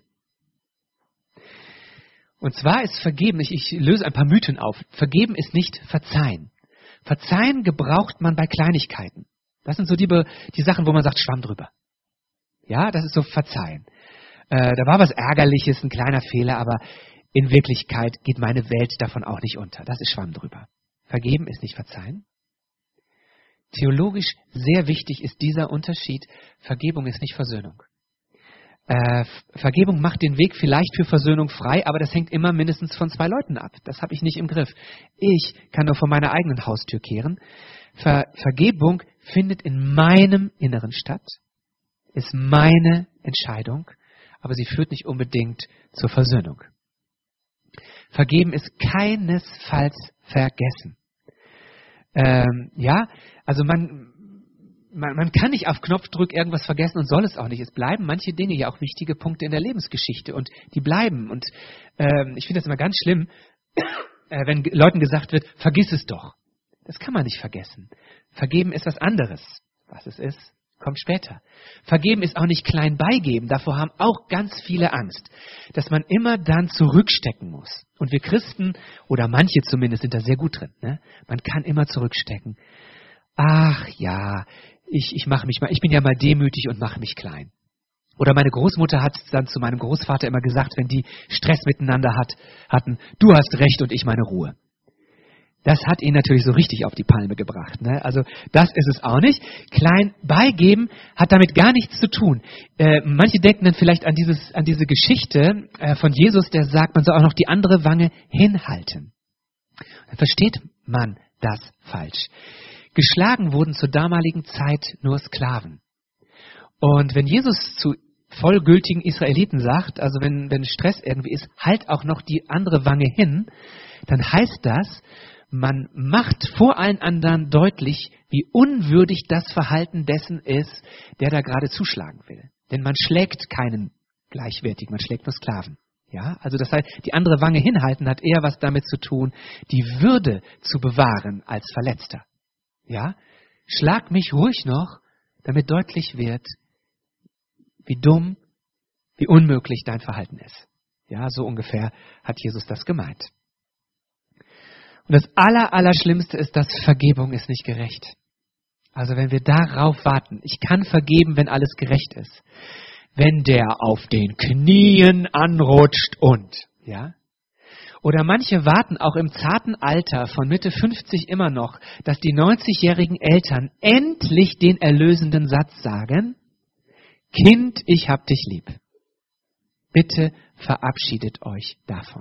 Und zwar ist Vergeben, ich, ich löse ein paar Mythen auf. Vergeben ist nicht Verzeihen. Verzeihen gebraucht man bei Kleinigkeiten. Das sind so die, die Sachen, wo man sagt, Schwamm drüber. Ja, das ist so Verzeihen. Äh, da war was Ärgerliches, ein kleiner Fehler, aber in Wirklichkeit geht meine Welt davon auch nicht unter. Das ist Schwamm drüber. Vergeben ist nicht Verzeihen. Theologisch sehr wichtig ist dieser Unterschied. Vergebung ist nicht Versöhnung. Äh, Vergebung macht den Weg vielleicht für Versöhnung frei, aber das hängt immer mindestens von zwei Leuten ab. Das habe ich nicht im Griff. Ich kann nur vor meiner eigenen Haustür kehren. Ver- Vergebung findet in meinem Inneren statt, ist meine Entscheidung, aber sie führt nicht unbedingt zur Versöhnung. Vergeben ist keinesfalls vergessen. Ähm, ja, also man... Man, man kann nicht auf Knopfdruck irgendwas vergessen und soll es auch nicht. Es bleiben manche Dinge ja auch wichtige Punkte in der Lebensgeschichte und die bleiben. Und ähm, ich finde das immer ganz schlimm, äh, wenn Leuten gesagt wird, vergiss es doch. Das kann man nicht vergessen. Vergeben ist was anderes. Was es ist, kommt später. Vergeben ist auch nicht klein beigeben. Davor haben auch ganz viele Angst, dass man immer dann zurückstecken muss. Und wir Christen, oder manche zumindest, sind da sehr gut drin. Ne? Man kann immer zurückstecken. Ach ja, ich, ich mache mich mal, ich bin ja mal demütig und mache mich klein. Oder meine Großmutter hat dann zu meinem Großvater immer gesagt, wenn die Stress miteinander hat, hatten, du hast recht und ich meine Ruhe. Das hat ihn natürlich so richtig auf die Palme gebracht. Ne? Also das ist es auch nicht. Klein beigeben hat damit gar nichts zu tun. Äh, manche denken dann vielleicht an, dieses, an diese Geschichte äh, von Jesus, der sagt, man soll auch noch die andere Wange hinhalten. Dann versteht man das falsch. Geschlagen wurden zur damaligen Zeit nur Sklaven. Und wenn Jesus zu vollgültigen Israeliten sagt, also wenn, wenn Stress irgendwie ist, halt auch noch die andere Wange hin, dann heißt das, man macht vor allen anderen deutlich, wie unwürdig das Verhalten dessen ist, der da gerade zuschlagen will. Denn man schlägt keinen gleichwertig, man schlägt nur Sklaven. Ja, also das heißt, die andere Wange hinhalten hat eher was damit zu tun, die Würde zu bewahren als Verletzter. Ja, schlag mich ruhig noch, damit deutlich wird, wie dumm, wie unmöglich dein Verhalten ist. Ja, so ungefähr hat Jesus das gemeint. Und das Aller, Allerschlimmste ist, dass Vergebung ist nicht gerecht. Also wenn wir darauf warten, ich kann vergeben, wenn alles gerecht ist. Wenn der auf den Knien anrutscht und, ja. Oder manche warten auch im zarten Alter von Mitte fünfzig immer noch, dass die neunzigjährigen Eltern endlich den erlösenden Satz sagen: Kind, ich hab dich lieb. Bitte verabschiedet euch davon.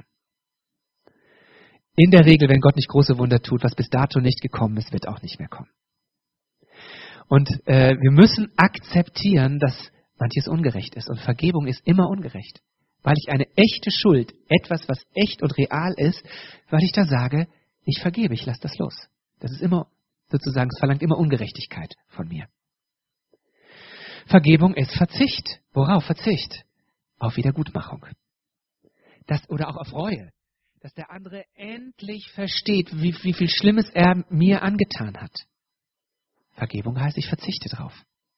In der Regel, wenn Gott nicht große Wunder tut, was bis dato nicht gekommen ist, wird auch nicht mehr kommen. Und äh, wir müssen akzeptieren, dass manches ungerecht ist. Und Vergebung ist immer ungerecht. Weil ich eine echte Schuld, etwas, was echt und real ist, weil ich da sage, ich vergebe, ich lasse das los. Das ist immer, sozusagen, es verlangt immer Ungerechtigkeit von mir. Vergebung ist Verzicht. Worauf Verzicht? Auf Wiedergutmachung. Das, oder auch auf Reue. Dass der andere endlich versteht, wie, wie viel Schlimmes er mir angetan hat. Vergebung heißt, ich verzichte drauf.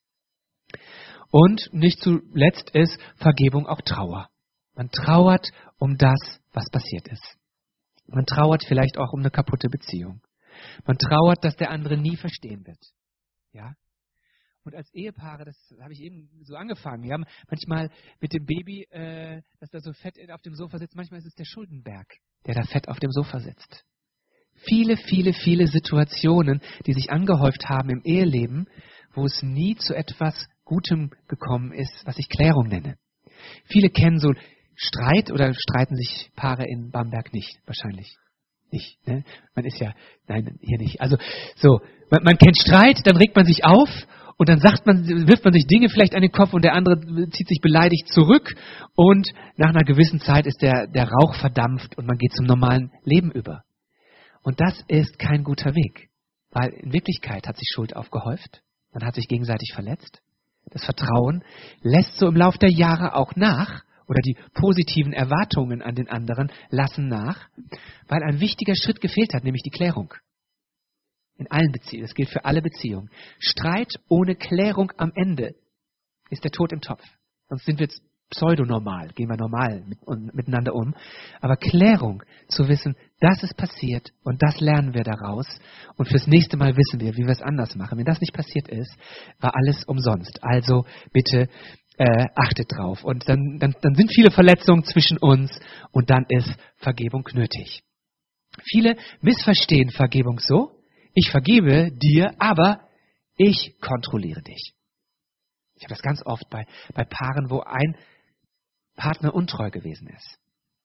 Und nicht zuletzt ist Vergebung auch Trauer. Man trauert um das, was passiert ist. Man trauert vielleicht auch um eine kaputte Beziehung. Man trauert, dass der andere nie verstehen wird. Ja? Und als Ehepaare, das habe ich eben so angefangen, wir haben manchmal mit dem Baby, äh, das da so fett auf dem Sofa sitzt, manchmal ist es der Schuldenberg, der da fett auf dem Sofa sitzt. Viele, viele, viele Situationen, die sich angehäuft haben im Eheleben, wo es nie zu etwas Gutem gekommen ist, was ich Klärung nenne. Viele kennen so Streit oder streiten sich Paare in Bamberg nicht, wahrscheinlich nicht. Ne? Man ist ja, nein, hier nicht. Also so, man, man kennt Streit, dann regt man sich auf und dann sagt man, wirft man sich Dinge vielleicht an den Kopf und der andere zieht sich beleidigt zurück und nach einer gewissen Zeit ist der, der Rauch verdampft und man geht zum normalen Leben über. Und das ist kein guter Weg, weil in Wirklichkeit hat sich Schuld aufgehäuft, man hat sich gegenseitig verletzt. Das Vertrauen lässt so im Lauf der Jahre auch nach, oder die positiven Erwartungen an den anderen lassen nach, weil ein wichtiger Schritt gefehlt hat, nämlich die Klärung. In allen Beziehungen, das gilt für alle Beziehungen. Streit ohne Klärung am Ende ist der Tod im Topf. Sonst sind wir jetzt pseudonormal, gehen wir normal mit, und, miteinander um. Aber Klärung, zu wissen, das ist passiert und das lernen wir daraus und fürs nächste Mal wissen wir, wie wir es anders machen. Wenn das nicht passiert ist, war alles umsonst. Also bitte äh, achtet drauf. Und dann, dann, dann sind viele Verletzungen zwischen uns und dann ist Vergebung nötig. Viele missverstehen Vergebung so: Ich vergebe dir, aber ich kontrolliere dich. Ich habe das ganz oft bei, bei Paaren, wo ein Partner untreu gewesen ist.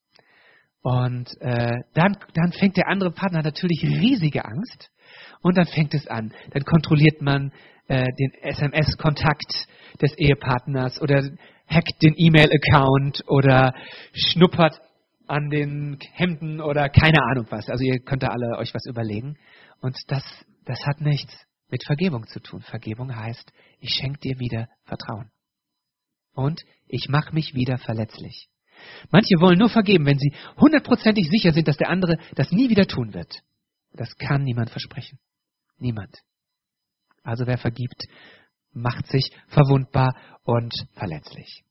Und äh, dann, dann fängt der andere Partner natürlich riesige Angst und dann fängt es an. Dann kontrolliert man äh, den S M S-Kontakt des Ehepartners oder hackt den E-Mail-Account oder schnuppert an den Hemden oder keine Ahnung was. Also ihr könnt da alle euch was überlegen. Und das, das hat nichts mit Vergebung zu tun. Vergebung heißt, ich schenke dir wieder Vertrauen. Und ich mache mich wieder verletzlich. Manche wollen nur vergeben, wenn sie hundertprozentig sicher sind, dass der andere das nie wieder tun wird. Das kann niemand versprechen. Niemand. Also wer vergibt, macht sich verwundbar und verletzlich.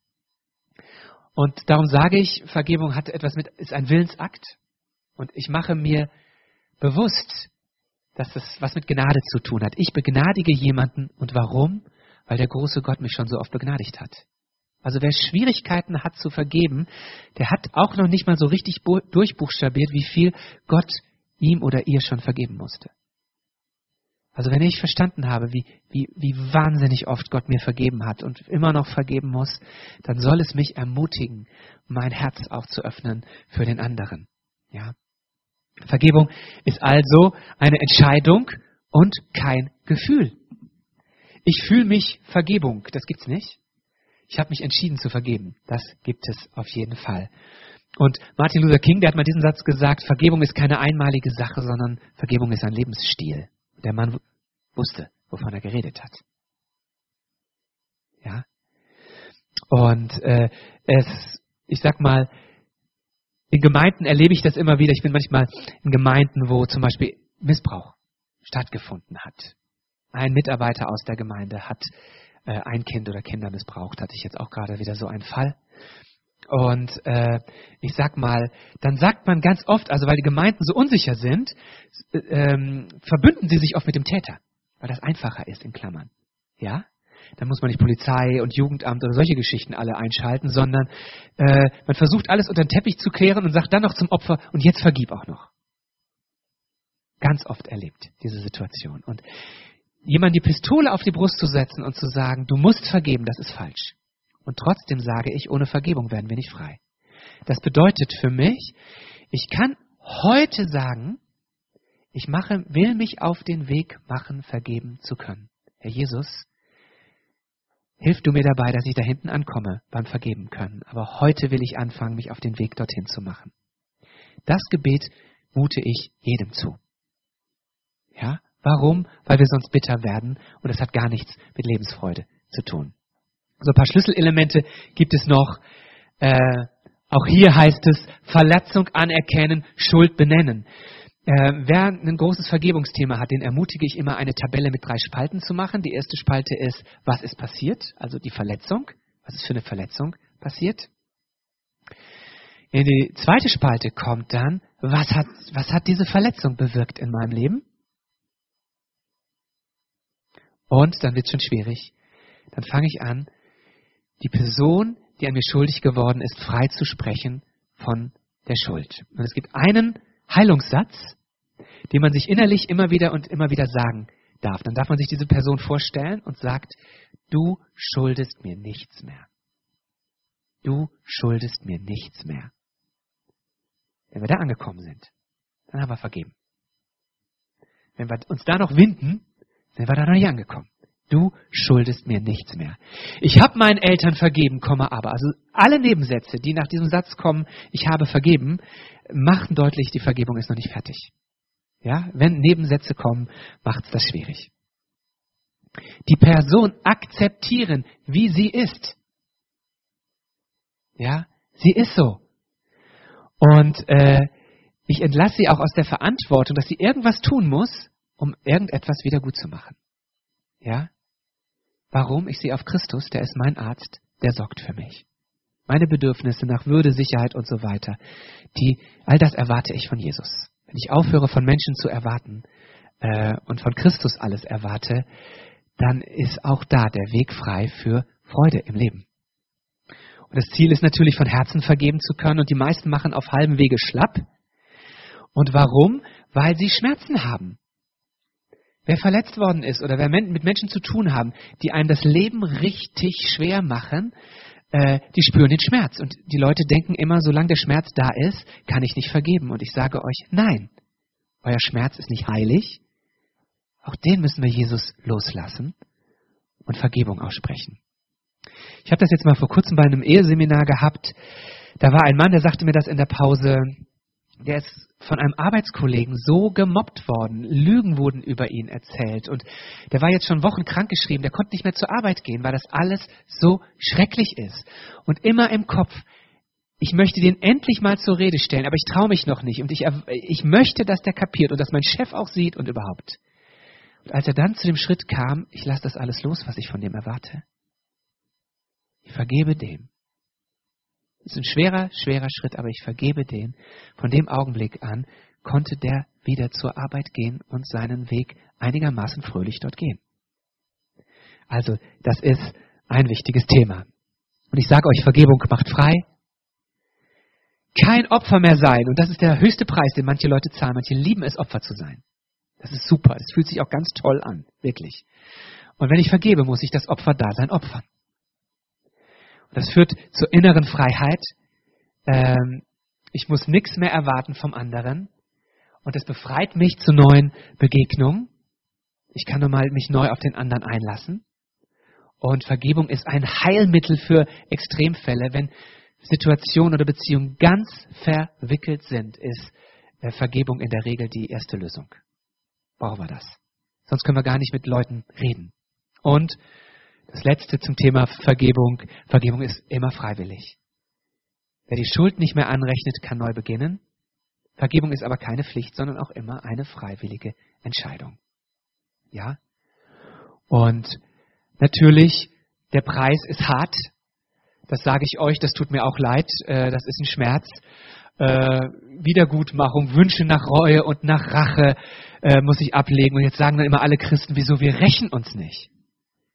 Und darum sage ich, Vergebung hat etwas mit, ist ein Willensakt. Und ich mache mir bewusst, dass es was mit Gnade zu tun hat. Ich begnadige jemanden. Und warum? Weil der große Gott mich schon so oft begnadigt hat. Also wer Schwierigkeiten hat zu vergeben, der hat auch noch nicht mal so richtig durchbuchstabiert, wie viel Gott ihm oder ihr schon vergeben musste. Also wenn ich verstanden habe, wie, wie, wie wahnsinnig oft Gott mir vergeben hat und immer noch vergeben muss, dann soll es mich ermutigen, mein Herz auch zu öffnen für den anderen. Ja? Vergebung ist also eine Entscheidung und kein Gefühl. Ich fühle mich Vergebung, das gibt's nicht. Ich habe mich entschieden zu vergeben. Das gibt es auf jeden Fall. Und Martin Luther King, der hat mal diesen Satz gesagt: Vergebung ist keine einmalige Sache, sondern Vergebung ist ein Lebensstil. Der Mann wusste, wovon er geredet hat. Ja. Und äh, es, ich sag mal, in Gemeinden erlebe ich das immer wieder. Ich bin manchmal in Gemeinden, wo zum Beispiel Missbrauch stattgefunden hat. Ein Mitarbeiter aus der Gemeinde hat äh, ein Kind oder Kinder missbraucht. Hatte ich jetzt auch gerade wieder so einen Fall. Und äh, ich sag mal, dann sagt man ganz oft, also weil die Gemeinden so unsicher sind, ähm, verbünden sie sich oft mit dem Täter, weil das einfacher ist, in Klammern. Ja? dann muss man nicht Polizei und Jugendamt oder solche Geschichten alle einschalten, sondern äh, man versucht alles unter den Teppich zu kehren und sagt dann noch zum Opfer, und jetzt vergib auch noch. Ganz oft erlebt, diese Situation. Und jemand die Pistole auf die Brust zu setzen und zu sagen, du musst vergeben, das ist falsch. Und trotzdem sage ich, ohne Vergebung werden wir nicht frei. Das bedeutet für mich, ich kann heute sagen, ich mache, will mich auf den Weg machen, vergeben zu können. Herr Jesus, hilf du mir dabei, dass ich da hinten ankomme beim Vergeben können. Aber heute will ich anfangen, mich auf den Weg dorthin zu machen. Das Gebet mute ich jedem zu. Ja? Warum? Weil wir sonst bitter werden und es hat gar nichts mit Lebensfreude zu tun. So ein paar Schlüsselelemente gibt es noch. Äh, auch hier heißt es, Verletzung anerkennen, Schuld benennen. Äh, wer ein großes Vergebungsthema hat, den ermutige ich immer, eine Tabelle mit drei Spalten zu machen. Die erste Spalte ist, was ist passiert? Also die Verletzung. Was ist für eine Verletzung passiert? In die zweite Spalte kommt dann, was hat, was hat diese Verletzung bewirkt in meinem Leben? Und dann wird es schon schwierig. Dann fange ich an, die Person, die an mir schuldig geworden ist, frei zu sprechen von der Schuld. Und es gibt einen Heilungssatz, den man sich innerlich immer wieder und immer wieder sagen darf. Dann darf man sich diese Person vorstellen und sagt, du schuldest mir nichts mehr. Du schuldest mir nichts mehr. Wenn wir da angekommen sind, dann haben wir vergeben. Wenn wir uns da noch winden, sind wir da noch nicht angekommen. Du schuldest mir nichts mehr. Ich habe meinen Eltern vergeben, Komma, aber. Also alle Nebensätze, die nach diesem Satz kommen, ich habe vergeben, machen deutlich, die Vergebung ist noch nicht fertig. Ja, wenn Nebensätze kommen, macht es das schwierig. Die Person akzeptieren, wie sie ist. Ja, sie ist so. Und äh, ich entlasse sie auch aus der Verantwortung, dass sie irgendwas tun muss, um irgendetwas wieder gut zu machen. Ja? Warum? Ich sehe auf Christus, der ist mein Arzt, der sorgt für mich. Meine Bedürfnisse nach Würde, Sicherheit und so weiter, die, all das erwarte ich von Jesus. Wenn ich aufhöre, von Menschen zu erwarten äh, und von Christus alles erwarte, dann ist auch da der Weg frei für Freude im Leben. Und das Ziel ist natürlich, von Herzen vergeben zu können, und die meisten machen auf halbem Wege schlapp. Und warum? Weil sie Schmerzen haben. Wer verletzt worden ist oder wer mit Menschen zu tun haben, die einem das Leben richtig schwer machen, äh, die spüren den Schmerz. Und die Leute denken immer, solange der Schmerz da ist, kann ich nicht vergeben. Und ich sage euch, nein, euer Schmerz ist nicht heilig. Auch den müssen wir Jesus loslassen und Vergebung aussprechen. Ich habe das jetzt mal vor kurzem bei einem Eheseminar gehabt. Da war ein Mann, der sagte mir das in der Pause, der ist von einem Arbeitskollegen so gemobbt worden. Lügen wurden über ihn erzählt. Und der war jetzt schon Wochen krankgeschrieben. Der konnte nicht mehr zur Arbeit gehen, weil das alles so schrecklich ist. Und immer im Kopf, ich möchte den endlich mal zur Rede stellen, aber ich traue mich noch nicht. Und ich, ich möchte, dass der kapiert und dass mein Chef auch sieht und überhaupt. Und als er dann zu dem Schritt kam, ich lasse das alles los, was ich von dem erwarte. Ich vergebe dem. Das ist ein schwerer, schwerer Schritt, aber ich vergebe den. Von dem Augenblick an konnte der wieder zur Arbeit gehen und seinen Weg einigermaßen fröhlich dort gehen. Also, das ist ein wichtiges Thema. Und ich sage euch, Vergebung macht frei. Kein Opfer mehr sein. Und das ist der höchste Preis, den manche Leute zahlen. Manche lieben es, Opfer zu sein. Das ist super. Das fühlt sich auch ganz toll an. Wirklich. Und wenn ich vergebe, muss ich das Opferdasein opfern. Und das führt zur inneren Freiheit. Ähm, ich muss nichts mehr erwarten vom anderen. Und das befreit mich zu neuen Begegnungen. Ich kann nun mal mich neu auf den anderen einlassen. Und Vergebung ist ein Heilmittel für Extremfälle. Wenn Situationen oder Beziehungen ganz verwickelt sind, ist äh, Vergebung in der Regel die erste Lösung. Brauchen wir das. Sonst können wir gar nicht mit Leuten reden. Und das Letzte zum Thema Vergebung. Vergebung ist immer freiwillig. Wer die Schuld nicht mehr anrechnet, kann neu beginnen. Vergebung ist aber keine Pflicht, sondern auch immer eine freiwillige Entscheidung. Ja? Und natürlich, der Preis ist hart. Das sage ich euch, das tut mir auch leid. Das ist ein Schmerz. Wiedergutmachung, Wünsche nach Reue und nach Rache muss ich ablegen. Und jetzt sagen dann immer alle Christen, wieso, wir rächen uns nicht.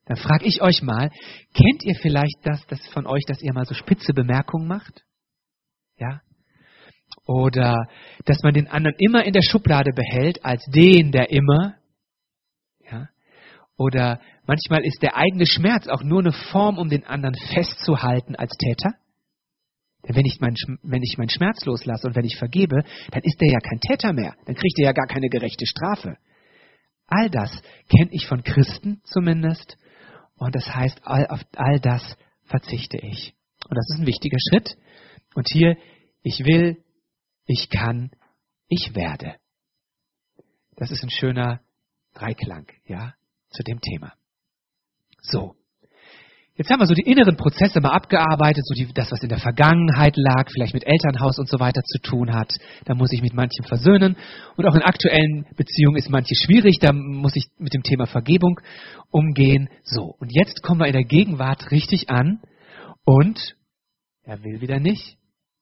Dann frage ich euch mal, kennt ihr vielleicht das, das von euch, dass ihr mal so spitze Bemerkungen macht? Ja? Oder dass man den anderen immer in der Schublade behält, als den, der immer. Ja? Oder manchmal ist der eigene Schmerz auch nur eine Form, um den anderen festzuhalten als Täter. Denn wenn ich, mein, wenn ich meinen Schmerz loslasse und wenn ich vergebe, dann ist der ja kein Täter mehr. Dann kriegt er ja gar keine gerechte Strafe. All das kenne ich von Christen zumindest. Und das heißt, all, auf all das verzichte ich. Und das ist ein wichtiger Schritt. Und hier, ich will, ich kann, ich werde. Das ist ein schöner Dreiklang, ja, zu dem Thema. So. Jetzt haben wir so die inneren Prozesse mal abgearbeitet, so die, das, was in der Vergangenheit lag, vielleicht mit Elternhaus und so weiter zu tun hat. Da muss ich mit manchem versöhnen. Und auch in aktuellen Beziehungen ist manches schwierig. Da muss ich mit dem Thema Vergebung umgehen. So, und jetzt kommen wir in der Gegenwart richtig an. Und er will wieder nicht.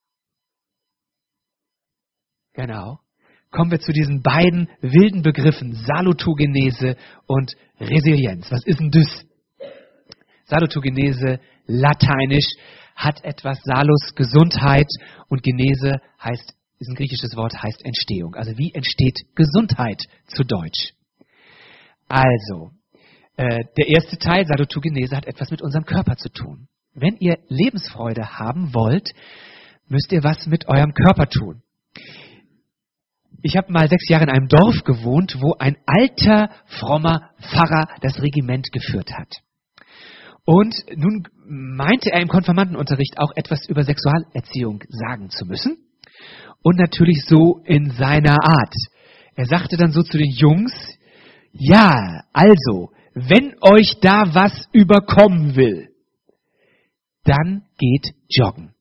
Genau. Kommen wir zu diesen beiden wilden Begriffen Salutogenese und Resilienz. Was ist denn das? Salutogenese, lateinisch, hat etwas, Salus, Gesundheit, und Genese heißt, ist ein griechisches Wort, heißt Entstehung. Also wie entsteht Gesundheit zu Deutsch? Also, äh, der erste Teil, Salutogenese, hat etwas mit unserem Körper zu tun. Wenn ihr Lebensfreude haben wollt, müsst ihr was mit eurem Körper tun. Ich habe mal sechs Jahre in einem Dorf gewohnt, wo ein alter, frommer Pfarrer das Regiment geführt hat. Und nun meinte er im Konfirmandenunterricht auch etwas über Sexualerziehung sagen zu müssen. Und natürlich so in seiner Art. Er sagte dann so zu den Jungs, ja, also, wenn euch da was überkommen will, dann geht joggen.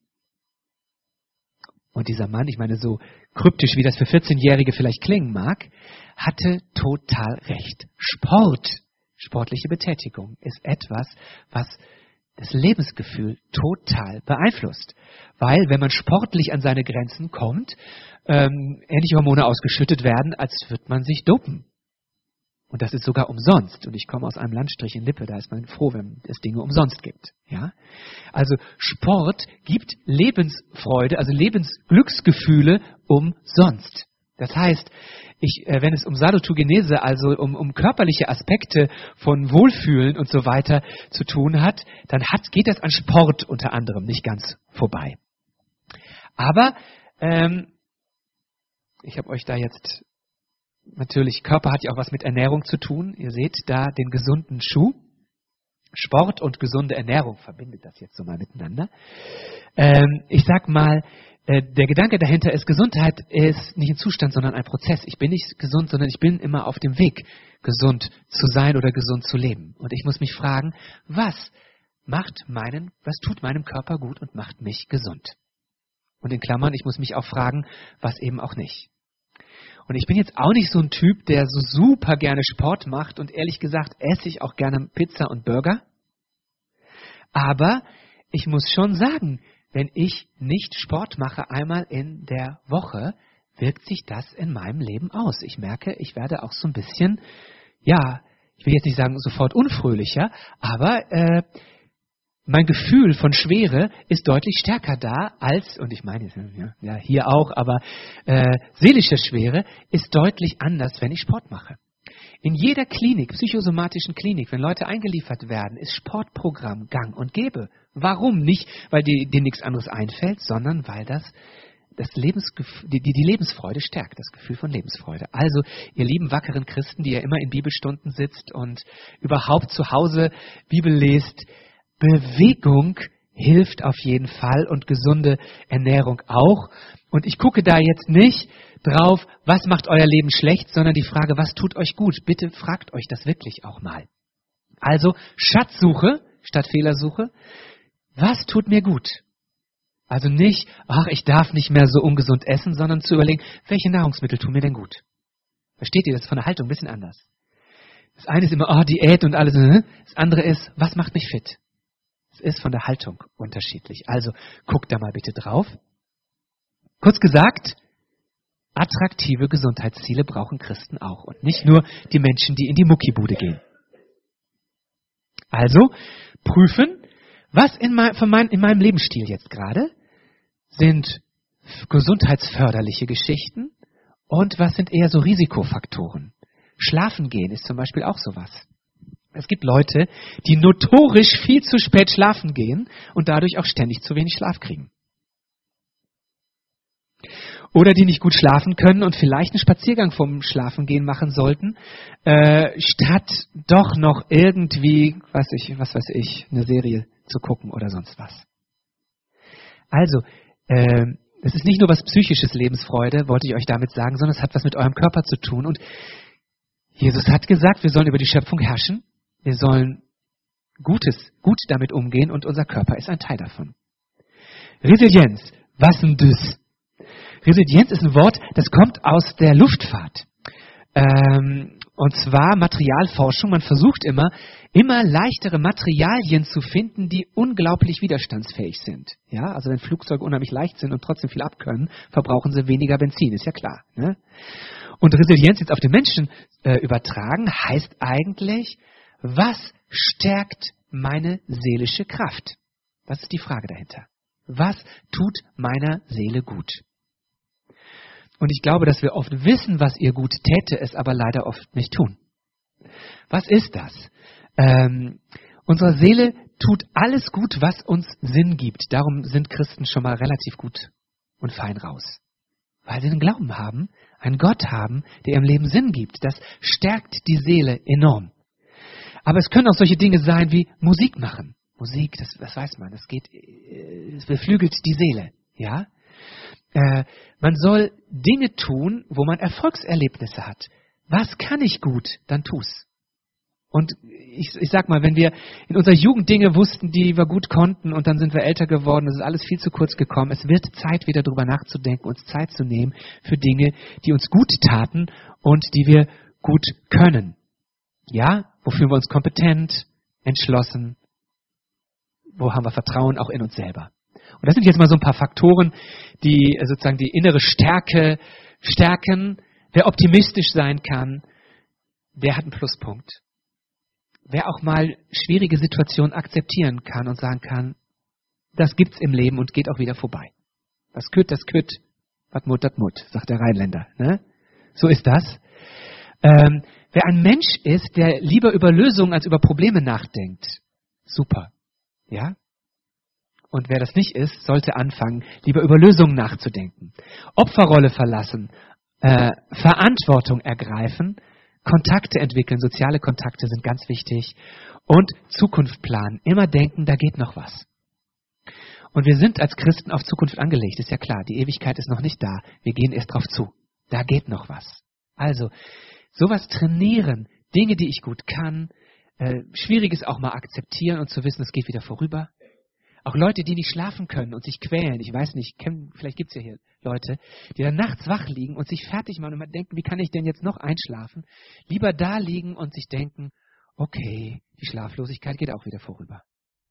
Und dieser Mann, ich meine, so kryptisch, wie das für vierzehnjährige vielleicht klingen mag, hatte total recht. Sport. Sportliche Betätigung ist etwas, was das Lebensgefühl total beeinflusst. Weil, wenn man sportlich an seine Grenzen kommt, ähm, ähnliche Hormone ausgeschüttet werden, als würde man sich dopen. Und das ist sogar umsonst. Und ich komme aus einem Landstrich in Lippe, da ist man froh, wenn es Dinge umsonst gibt. Ja? Also Sport gibt Lebensfreude, also Lebensglücksgefühle umsonst. Das heißt, ich, äh, wenn es um Salutogenese, also um, um körperliche Aspekte von Wohlfühlen und so weiter zu tun hat, dann hat, geht das an Sport unter anderem nicht ganz vorbei. Aber ähm, ich habe euch da jetzt, natürlich, Körper hat ja auch was mit Ernährung zu tun. Ihr seht da den gesunden Schuh. Sport und gesunde Ernährung verbindet das jetzt so mal miteinander. Ähm, ich sag mal, äh, der Gedanke dahinter ist, Gesundheit ist nicht ein Zustand, sondern ein Prozess. Ich bin nicht gesund, sondern ich bin immer auf dem Weg, gesund zu sein oder gesund zu leben. Und ich muss mich fragen, was macht meinen, was tut meinem Körper gut und macht mich gesund? Und in Klammern, ich muss mich auch fragen, was eben auch nicht. Und ich bin jetzt auch nicht so ein Typ, der so super gerne Sport macht, und ehrlich gesagt esse ich auch gerne Pizza und Burger. Aber ich muss schon sagen, wenn ich nicht Sport mache einmal in der Woche, wirkt sich das in meinem Leben aus. Ich merke, ich werde auch so ein bisschen, ja, ich will jetzt nicht sagen sofort unfröhlicher, aber äh, mein Gefühl von Schwere ist deutlich stärker da als, und ich meine, ja, hier auch, aber äh, seelische Schwere ist deutlich anders, wenn ich Sport mache. In jeder Klinik, psychosomatischen Klinik, wenn Leute eingeliefert werden, ist Sportprogramm gang und gäbe. Warum? Nicht, weil dir, dir nichts anderes einfällt, sondern weil das, das Lebensgef- die, die, die Lebensfreude stärkt, das Gefühl von Lebensfreude. Also, ihr lieben wackeren Christen, die ja immer in Bibelstunden sitzt und überhaupt zu Hause Bibel lest, Bewegung hilft auf jeden Fall und gesunde Ernährung auch. Und ich gucke da jetzt nicht drauf, was macht euer Leben schlecht, sondern die Frage, was tut euch gut? Bitte fragt euch das wirklich auch mal. Also Schatzsuche statt Fehlersuche. Was tut mir gut? Also nicht, ach, ich darf nicht mehr so ungesund essen, sondern zu überlegen, welche Nahrungsmittel tun mir denn gut? Versteht ihr, das ist von der Haltung ein bisschen anders. Das eine ist immer, oh, Diät und alles. Das andere ist, was macht mich fit? Es ist von der Haltung unterschiedlich. Also guckt da mal bitte drauf. Kurz gesagt, attraktive Gesundheitsziele brauchen Christen auch. Und nicht nur die Menschen, die in die Muckibude gehen. Also prüfen, was in, mein, von mein, in meinem Lebensstil jetzt gerade sind gesundheitsförderliche Geschichten und was sind eher so Risikofaktoren. Schlafen gehen ist zum Beispiel auch sowas. Es gibt Leute, die notorisch viel zu spät schlafen gehen und dadurch auch ständig zu wenig Schlaf kriegen. Oder die nicht gut schlafen können und vielleicht einen Spaziergang vom Schlafengehen machen sollten, äh, statt doch noch irgendwie, weiß ich, was weiß ich, eine Serie zu gucken oder sonst was. Also, äh, es ist nicht nur was psychisches Lebensfreude, wollte ich euch damit sagen, sondern es hat was mit eurem Körper zu tun. Und Jesus hat gesagt, wir sollen über die Schöpfung herrschen, wir sollen Gutes, gut damit umgehen und unser Körper ist ein Teil davon. Resilienz, was denn das? Resilienz ist ein Wort, das kommt aus der Luftfahrt. Ähm, und zwar Materialforschung. Man versucht immer, immer leichtere Materialien zu finden, die unglaublich widerstandsfähig sind. Ja, also wenn Flugzeuge unheimlich leicht sind und trotzdem viel abkönnen, verbrauchen sie weniger Benzin, ist ja klar. Ne? Und Resilienz jetzt auf den Menschen äh, übertragen, heißt eigentlich, was stärkt meine seelische Kraft? Das ist die Frage dahinter. Was tut meiner Seele gut? Und ich glaube, dass wir oft wissen, was ihr gut täte, es aber leider oft nicht tun. Was ist das? Ähm, unserer Seele tut alles gut, was uns Sinn gibt. Darum sind Christen schon mal relativ gut und fein raus. Weil sie einen Glauben haben, einen Gott haben, der ihrem Leben Sinn gibt. Das stärkt die Seele enorm. Aber es können auch solche Dinge sein wie Musik machen. Musik, das, das weiß man, das geht, es beflügelt die Seele. Ja? Äh, man soll Dinge tun, wo man Erfolgserlebnisse hat. Was kann ich gut, dann tu's. Und ich, ich sag mal, wenn wir in unserer Jugend Dinge wussten, die wir gut konnten und dann sind wir älter geworden, das ist alles viel zu kurz gekommen. Es wird Zeit, wieder drüber nachzudenken, uns Zeit zu nehmen für Dinge, die uns gut taten und die wir gut können. Ja, wo fühlen wir uns kompetent, entschlossen, wo haben wir Vertrauen auch in uns selber. Und das sind jetzt mal so ein paar Faktoren, die sozusagen die innere Stärke stärken. Wer optimistisch sein kann, der hat einen Pluspunkt. Wer auch mal schwierige Situationen akzeptieren kann und sagen kann, das gibt's im Leben und geht auch wieder vorbei. Was kütt, das kütt, wat mut, dat mut, sagt der Rheinländer. Ne? So ist das. Ähm, wer ein Mensch ist, der lieber über Lösungen als über Probleme nachdenkt, super. Ja? Und wer das nicht ist, sollte anfangen, lieber über Lösungen nachzudenken. Opferrolle verlassen, äh, Verantwortung ergreifen, Kontakte entwickeln, soziale Kontakte sind ganz wichtig und Zukunft planen. Immer denken, da geht noch was. Und wir sind als Christen auf Zukunft angelegt, ist ja klar. Die Ewigkeit ist noch nicht da. Wir gehen erst drauf zu. Da geht noch was. Also, sowas trainieren, Dinge, die ich gut kann, äh, Schwieriges auch mal akzeptieren und zu wissen, es geht wieder vorüber. Auch Leute, die nicht schlafen können und sich quälen. Ich weiß nicht, kenn, vielleicht gibt es ja hier Leute, die dann nachts wach liegen und sich fertig machen und mal denken, wie kann ich denn jetzt noch einschlafen? Lieber da liegen und sich denken, okay, die Schlaflosigkeit geht auch wieder vorüber.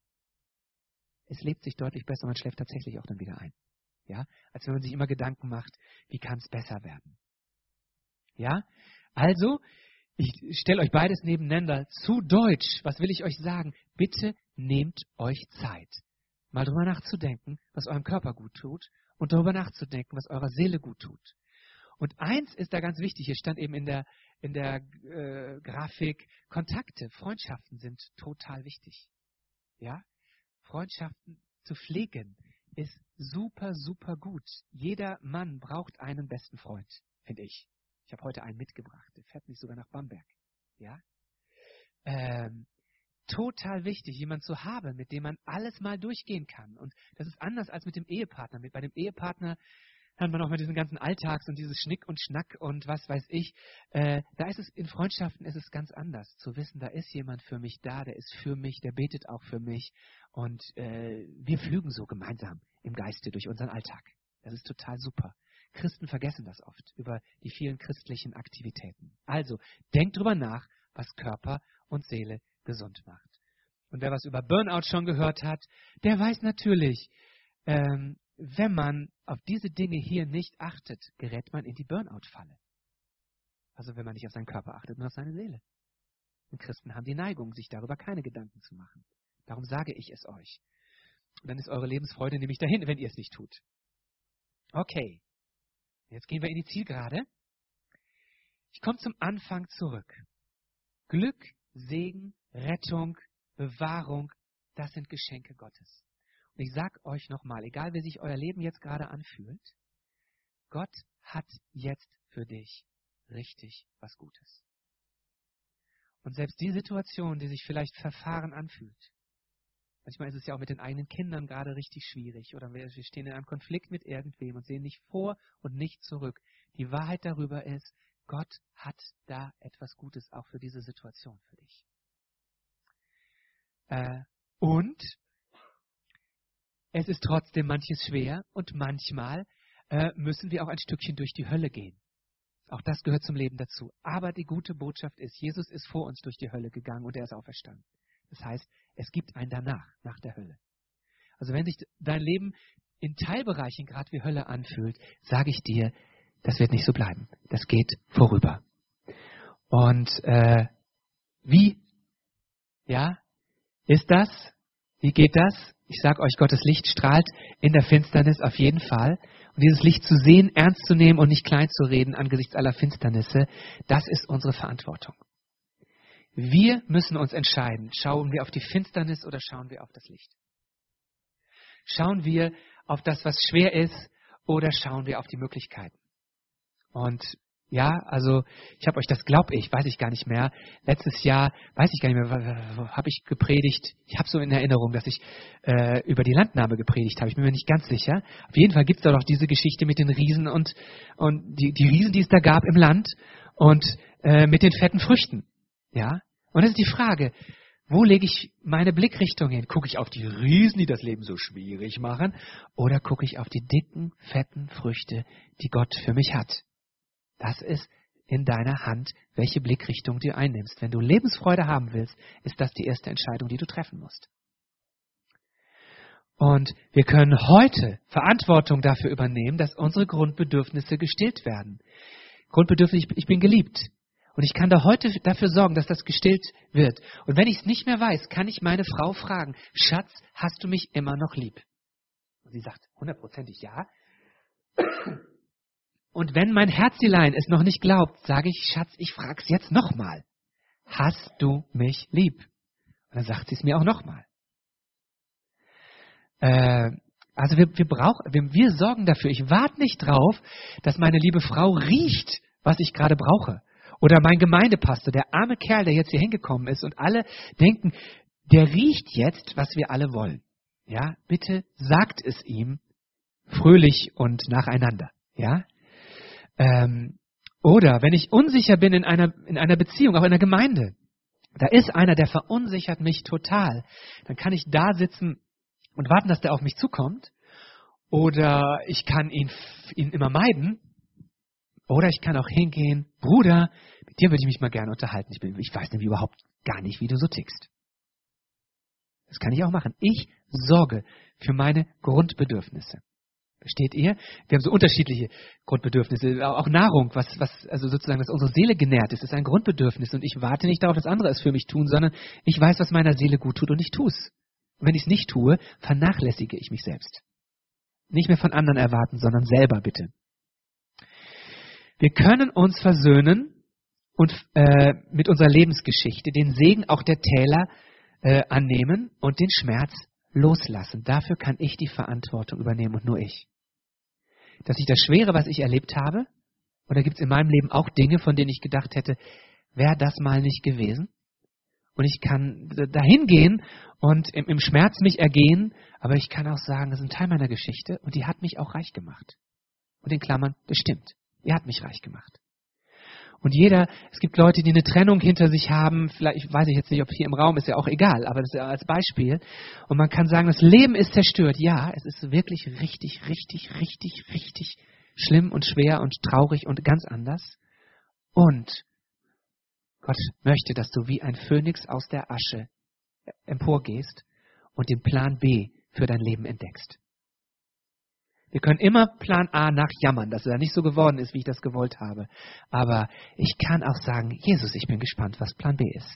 Es lebt sich deutlich besser, man schläft tatsächlich auch dann wieder ein. Ja, als wenn man sich immer Gedanken macht, wie kann es besser werden. Ja, also, ich stelle euch beides nebeneinander. Zu Deutsch, was will ich euch sagen? Bitte nehmt euch Zeit, mal drüber nachzudenken, was eurem Körper gut tut und darüber nachzudenken, was eurer Seele gut tut. Und eins ist da ganz wichtig, hier stand eben in der, in der äh, Grafik, Kontakte, Freundschaften sind total wichtig. Ja, Freundschaften zu pflegen ist super, super gut. Jeder Mann braucht einen besten Freund, finde ich. Ich habe heute einen mitgebracht, der fährt mich sogar nach Bamberg. Ja, ähm, total wichtig, jemanden zu haben, mit dem man alles mal durchgehen kann. Und das ist anders als mit dem Ehepartner. Mit, bei dem Ehepartner hat man auch mit diesen ganzen Alltags und dieses Schnick und Schnack und was weiß ich. Äh, da ist es, in Freundschaften ist es ganz anders. Zu wissen, da ist jemand für mich da, der ist für mich, der betet auch für mich. Und äh, wir flügen so gemeinsam im Geiste durch unseren Alltag. Das ist total super. Christen vergessen das oft über die vielen christlichen Aktivitäten. Also, denkt drüber nach, was Körper und Seele gesund macht. Und wer was über Burnout schon gehört hat, der weiß natürlich, ähm, wenn man auf diese Dinge hier nicht achtet, gerät man in die Burnout-Falle. Also wenn man nicht auf seinen Körper achtet und auf seine Seele. Und Christen haben die Neigung, sich darüber keine Gedanken zu machen. Darum sage ich es euch. Und dann ist eure Lebensfreude nämlich dahin, wenn ihr es nicht tut. Okay, jetzt gehen wir in die Zielgerade. Ich komme zum Anfang zurück. Glück, Segen, Rettung, Bewahrung, das sind Geschenke Gottes. Und ich sage euch nochmal, egal wie sich euer Leben jetzt gerade anfühlt, Gott hat jetzt für dich richtig was Gutes. Und selbst die Situation, die sich vielleicht verfahren anfühlt, manchmal ist es ja auch mit den eigenen Kindern gerade richtig schwierig oder wir stehen in einem Konflikt mit irgendwem und sehen nicht vor und nicht zurück. Die Wahrheit darüber ist, Gott hat da etwas Gutes auch für diese Situation für dich. Äh, und es ist trotzdem manches schwer und manchmal äh, müssen wir auch ein Stückchen durch die Hölle gehen. Auch das gehört zum Leben dazu. Aber die gute Botschaft ist, Jesus ist vor uns durch die Hölle gegangen und er ist auferstanden. Das heißt, es gibt ein Danach, nach der Hölle. Also wenn sich dein Leben in Teilbereichen gerade wie Hölle anfühlt, sage ich dir, das wird nicht so bleiben. Das geht vorüber. Und äh, wie, ja, ist das? Wie geht das? Ich sage euch, Gottes Licht strahlt in der Finsternis auf jeden Fall. Und dieses Licht zu sehen, ernst zu nehmen und nicht klein zu reden angesichts aller Finsternisse, das ist unsere Verantwortung. Wir müssen uns entscheiden, schauen wir auf die Finsternis oder schauen wir auf das Licht? Schauen wir auf das, was schwer ist, oder schauen wir auf die Möglichkeiten? Und ja, also ich habe euch das, glaube ich, weiß ich gar nicht mehr, letztes Jahr, weiß ich gar nicht mehr, habe ich gepredigt, ich habe so in Erinnerung, dass ich äh, über die Landnahme gepredigt habe, ich bin mir nicht ganz sicher. Auf jeden Fall gibt es da doch diese Geschichte mit den Riesen und, und die, die Riesen, die es da gab im Land und äh, mit den fetten Früchten. Ja, und das ist die Frage, wo lege ich meine Blickrichtung hin? Gucke ich auf die Riesen, die das Leben so schwierig machen, oder gucke ich auf die dicken, fetten Früchte, die Gott für mich hat? Das ist in deiner Hand, welche Blickrichtung du einnimmst. Wenn du Lebensfreude haben willst, ist das die erste Entscheidung, die du treffen musst. Und wir können heute Verantwortung dafür übernehmen, dass unsere Grundbedürfnisse gestillt werden. Grundbedürfnis, ich bin geliebt. Und ich kann da heute dafür sorgen, dass das gestillt wird. Und wenn ich es nicht mehr weiß, kann ich meine Frau fragen, Schatz, hast du mich immer noch lieb? Und sie sagt hundertprozentig ja. Und wenn mein Herzelein es noch nicht glaubt, sage ich, Schatz, ich frage es jetzt nochmal. Hast du mich lieb? Und dann sagt sie es mir auch nochmal. Äh, also wir, wir, brauchen, wir, wir sorgen dafür. Ich warte nicht drauf, dass meine liebe Frau riecht, was ich gerade brauche. Oder mein Gemeindepastor, der arme Kerl, der jetzt hier hingekommen ist und alle denken, der riecht jetzt, was wir alle wollen. Ja, bitte sagt es ihm fröhlich und nacheinander. Ja. Ähm, oder wenn ich unsicher bin in einer, in einer Beziehung, auch in der Gemeinde, da ist einer, der verunsichert mich total, dann kann ich da sitzen und warten, dass der auf mich zukommt, oder ich kann ihn, ihn immer meiden, oder ich kann auch hingehen, Bruder, mit dir würde ich mich mal gerne unterhalten, ich, bin, ich weiß nämlich überhaupt gar nicht, wie du so tickst. Das kann ich auch machen. Ich sorge für meine Grundbedürfnisse. Versteht ihr? Wir haben so unterschiedliche Grundbedürfnisse. Auch Nahrung, was, was, also sozusagen, dass unsere Seele genährt ist, ist ein Grundbedürfnis. Und ich warte nicht darauf, dass andere es für mich tun, sondern ich weiß, was meiner Seele gut tut und ich tue es. Und wenn ich es nicht tue, vernachlässige ich mich selbst. Nicht mehr von anderen erwarten, sondern selber bitte. Wir können uns versöhnen und äh, mit unserer Lebensgeschichte den Segen auch der Täler äh, annehmen und den Schmerz loslassen. Dafür kann ich die Verantwortung übernehmen und nur ich. Dass ich das Schwere, was ich erlebt habe, oder gibt es in meinem Leben auch Dinge, von denen ich gedacht hätte, wäre das mal nicht gewesen? Und ich kann dahin gehen und im, im Schmerz mich ergehen, aber ich kann auch sagen, das ist ein Teil meiner Geschichte und die hat mich auch reich gemacht. Und in Klammern, das stimmt. Die hat mich reich gemacht. Und jeder, es gibt Leute, die eine Trennung hinter sich haben, vielleicht weiß ich jetzt nicht, ob hier im Raum ist, ja auch egal, aber das ist ja als Beispiel. Und man kann sagen, das Leben ist zerstört. Ja, es ist wirklich richtig, richtig, richtig, richtig schlimm und schwer und traurig und ganz anders. Und Gott möchte, dass du wie ein Phönix aus der Asche emporgehst und den Plan B für dein Leben entdeckst. Wir können immer Plan A nachjammern, dass er nicht so geworden ist, wie ich das gewollt habe. Aber ich kann auch sagen, Jesus, ich bin gespannt, was Plan B ist.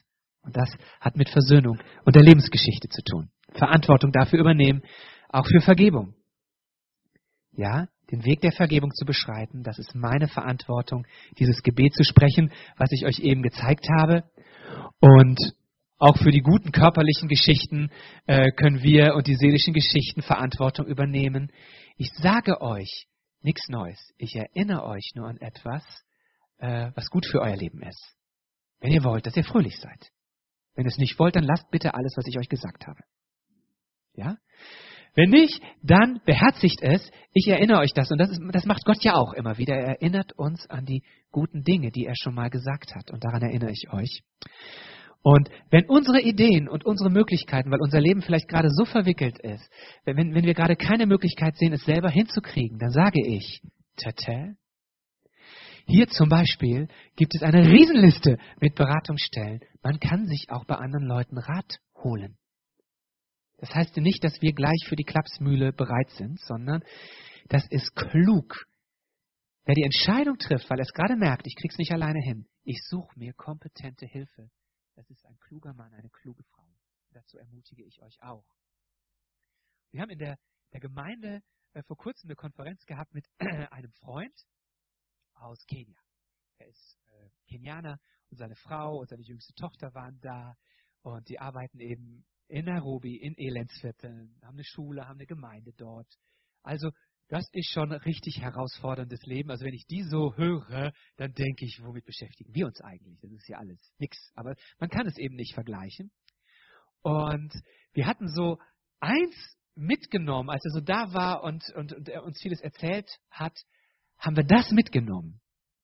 Und das hat mit Versöhnung und der Lebensgeschichte zu tun. Verantwortung dafür übernehmen, auch für Vergebung. Ja, den Weg der Vergebung zu beschreiten, das ist meine Verantwortung, dieses Gebet zu sprechen, was ich euch eben gezeigt habe. Und auch für die guten körperlichen Geschichten äh, können wir und die seelischen Geschichten Verantwortung übernehmen. Ich sage euch nichts Neues. Ich erinnere euch nur an etwas, äh, was gut für euer Leben ist. Wenn ihr wollt, dass ihr fröhlich seid. Wenn ihr es nicht wollt, dann lasst bitte alles, was ich euch gesagt habe. Ja? Wenn nicht, dann beherzigt es. Ich erinnere euch das. Und das, ist, das macht Gott ja auch immer wieder. Er erinnert uns an die guten Dinge, die er schon mal gesagt hat. Und daran erinnere ich euch. Und wenn unsere Ideen und unsere Möglichkeiten, weil unser Leben vielleicht gerade so verwickelt ist, wenn, wenn wir gerade keine Möglichkeit sehen, es selber hinzukriegen, dann sage ich, tata. Hier zum Beispiel gibt es eine Riesenliste mit Beratungsstellen. Man kann sich auch bei anderen Leuten Rat holen. Das heißt nicht, dass wir gleich für die Klapsmühle bereit sind, sondern das ist klug. Wer die Entscheidung trifft, weil er es gerade merkt, ich krieg's nicht alleine hin, ich suche mir kompetente Hilfe. Das ist ein kluger Mann, eine kluge Frau. Dazu ermutige ich euch auch. Wir haben in der, der Gemeinde äh, vor kurzem eine Konferenz gehabt mit äh, einem Freund aus Kenia. Er ist äh, Kenianer und seine Frau und seine jüngste Tochter waren da und die arbeiten eben in Nairobi, in Elendsvierteln, haben eine Schule, haben eine Gemeinde dort. Also das ist schon ein richtig herausforderndes Leben. Also wenn ich die so höre, dann denke ich, womit beschäftigen wir uns eigentlich? Das ist ja alles nix. Aber man kann es eben nicht vergleichen. Und wir hatten so eins mitgenommen, als er so da war und, und, und er uns vieles erzählt hat, haben wir das mitgenommen.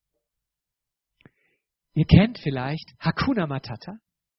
Ihr kennt vielleicht Hakuna Matata.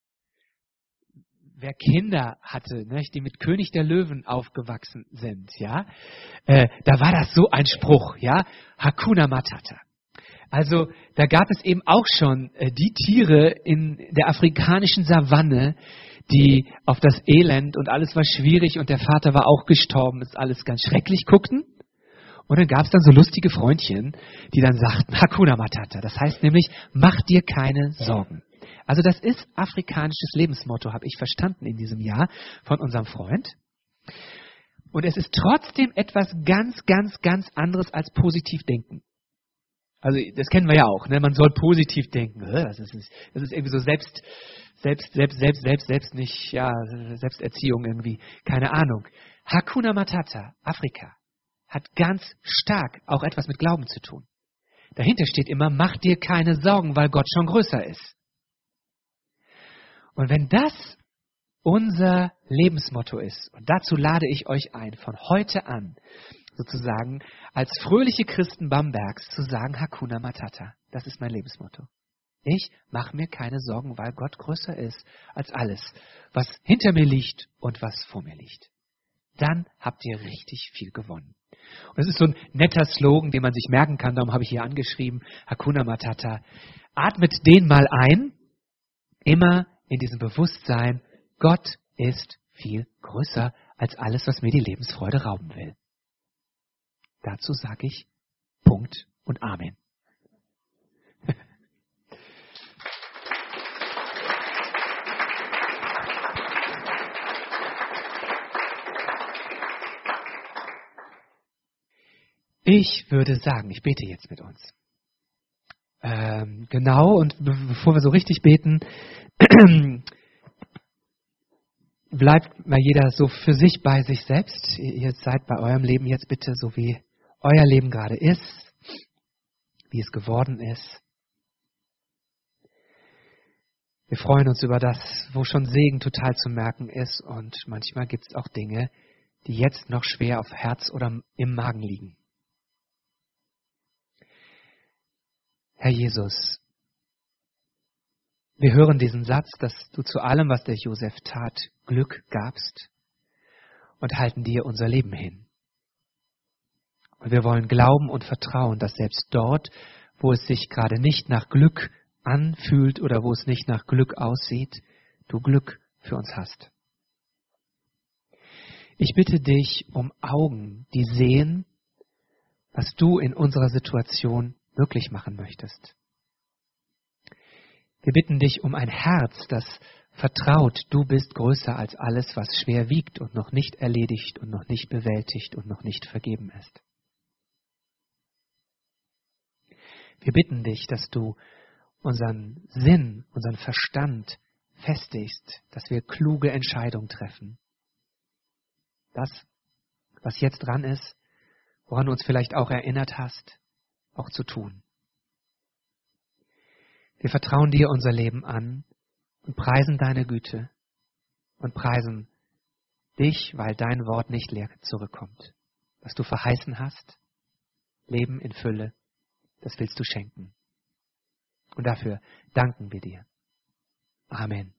Wer Kinder hatte, ne, die mit König der Löwen aufgewachsen sind, ja, äh, da war das so ein Spruch, ja, Hakuna Matata. Also da gab es eben auch schon äh, die Tiere in der afrikanischen Savanne, die auf das Elend und alles war schwierig und der Vater war auch gestorben, ist alles ganz schrecklich guckten. Und dann gab es dann so lustige Freundchen, die dann sagten, Hakuna Matata. Das heißt nämlich, mach dir keine Sorgen. Also das ist afrikanisches Lebensmotto, habe ich verstanden in diesem Jahr von unserem Freund. Und es ist trotzdem etwas ganz, ganz, ganz anderes als positiv denken. Also das kennen wir ja auch, ne? Man soll positiv denken. Das ist, das ist irgendwie so selbst, selbst, selbst, selbst, selbst, selbst nicht, ja, Selbsterziehung irgendwie, keine Ahnung. Hakuna Matata, Afrika, hat ganz stark auch etwas mit Glauben zu tun. Dahinter steht immer, mach dir keine Sorgen, weil Gott schon größer ist. Und wenn das unser Lebensmotto ist, und dazu lade ich euch ein, von heute an sozusagen als fröhliche Christen Bambergs zu sagen, Hakuna Matata, das ist mein Lebensmotto. Ich mache mir keine Sorgen, weil Gott größer ist als alles, was hinter mir liegt und was vor mir liegt. Dann habt ihr richtig viel gewonnen. Und es ist so ein netter Slogan, den man sich merken kann, darum habe ich hier angeschrieben, Hakuna Matata. Atmet den mal ein, immer in diesem Bewusstsein, Gott ist viel größer als alles, was mir die Lebensfreude rauben will. Dazu sage ich Punkt und Amen. Ich würde sagen, ich bete jetzt mit uns. Ähm, genau, und be- bevor wir so richtig beten, bleibt mal jeder so für sich bei sich selbst. Ihr seid bei eurem Leben jetzt bitte so, wie euer Leben gerade ist, wie es geworden ist. Wir freuen uns über das, wo schon Segen total zu merken ist, und manchmal gibt es auch Dinge, die jetzt noch schwer auf Herz oder im Magen liegen. Herr Jesus, wir hören diesen Satz, dass du zu allem, was der Josef tat, Glück gabst, und halten dir unser Leben hin. Und wir wollen glauben und vertrauen, dass selbst dort, wo es sich gerade nicht nach Glück anfühlt oder wo es nicht nach Glück aussieht, du Glück für uns hast. Ich bitte dich um Augen, die sehen, was du in unserer Situation wirklich machen möchtest. Wir bitten dich um ein Herz, das vertraut, du bist größer als alles, was schwer wiegt und noch nicht erledigt und noch nicht bewältigt und noch nicht vergeben ist. Wir bitten dich, dass du unseren Sinn, unseren Verstand festigst, dass wir kluge Entscheidungen treffen. Das, was jetzt dran ist, woran du uns vielleicht auch erinnert hast, auch zu tun. Wir vertrauen dir unser Leben an und preisen deine Güte und preisen dich, weil dein Wort nicht leer zurückkommt. Was du verheißen hast, Leben in Fülle, das willst du schenken. Und dafür danken wir dir. Amen.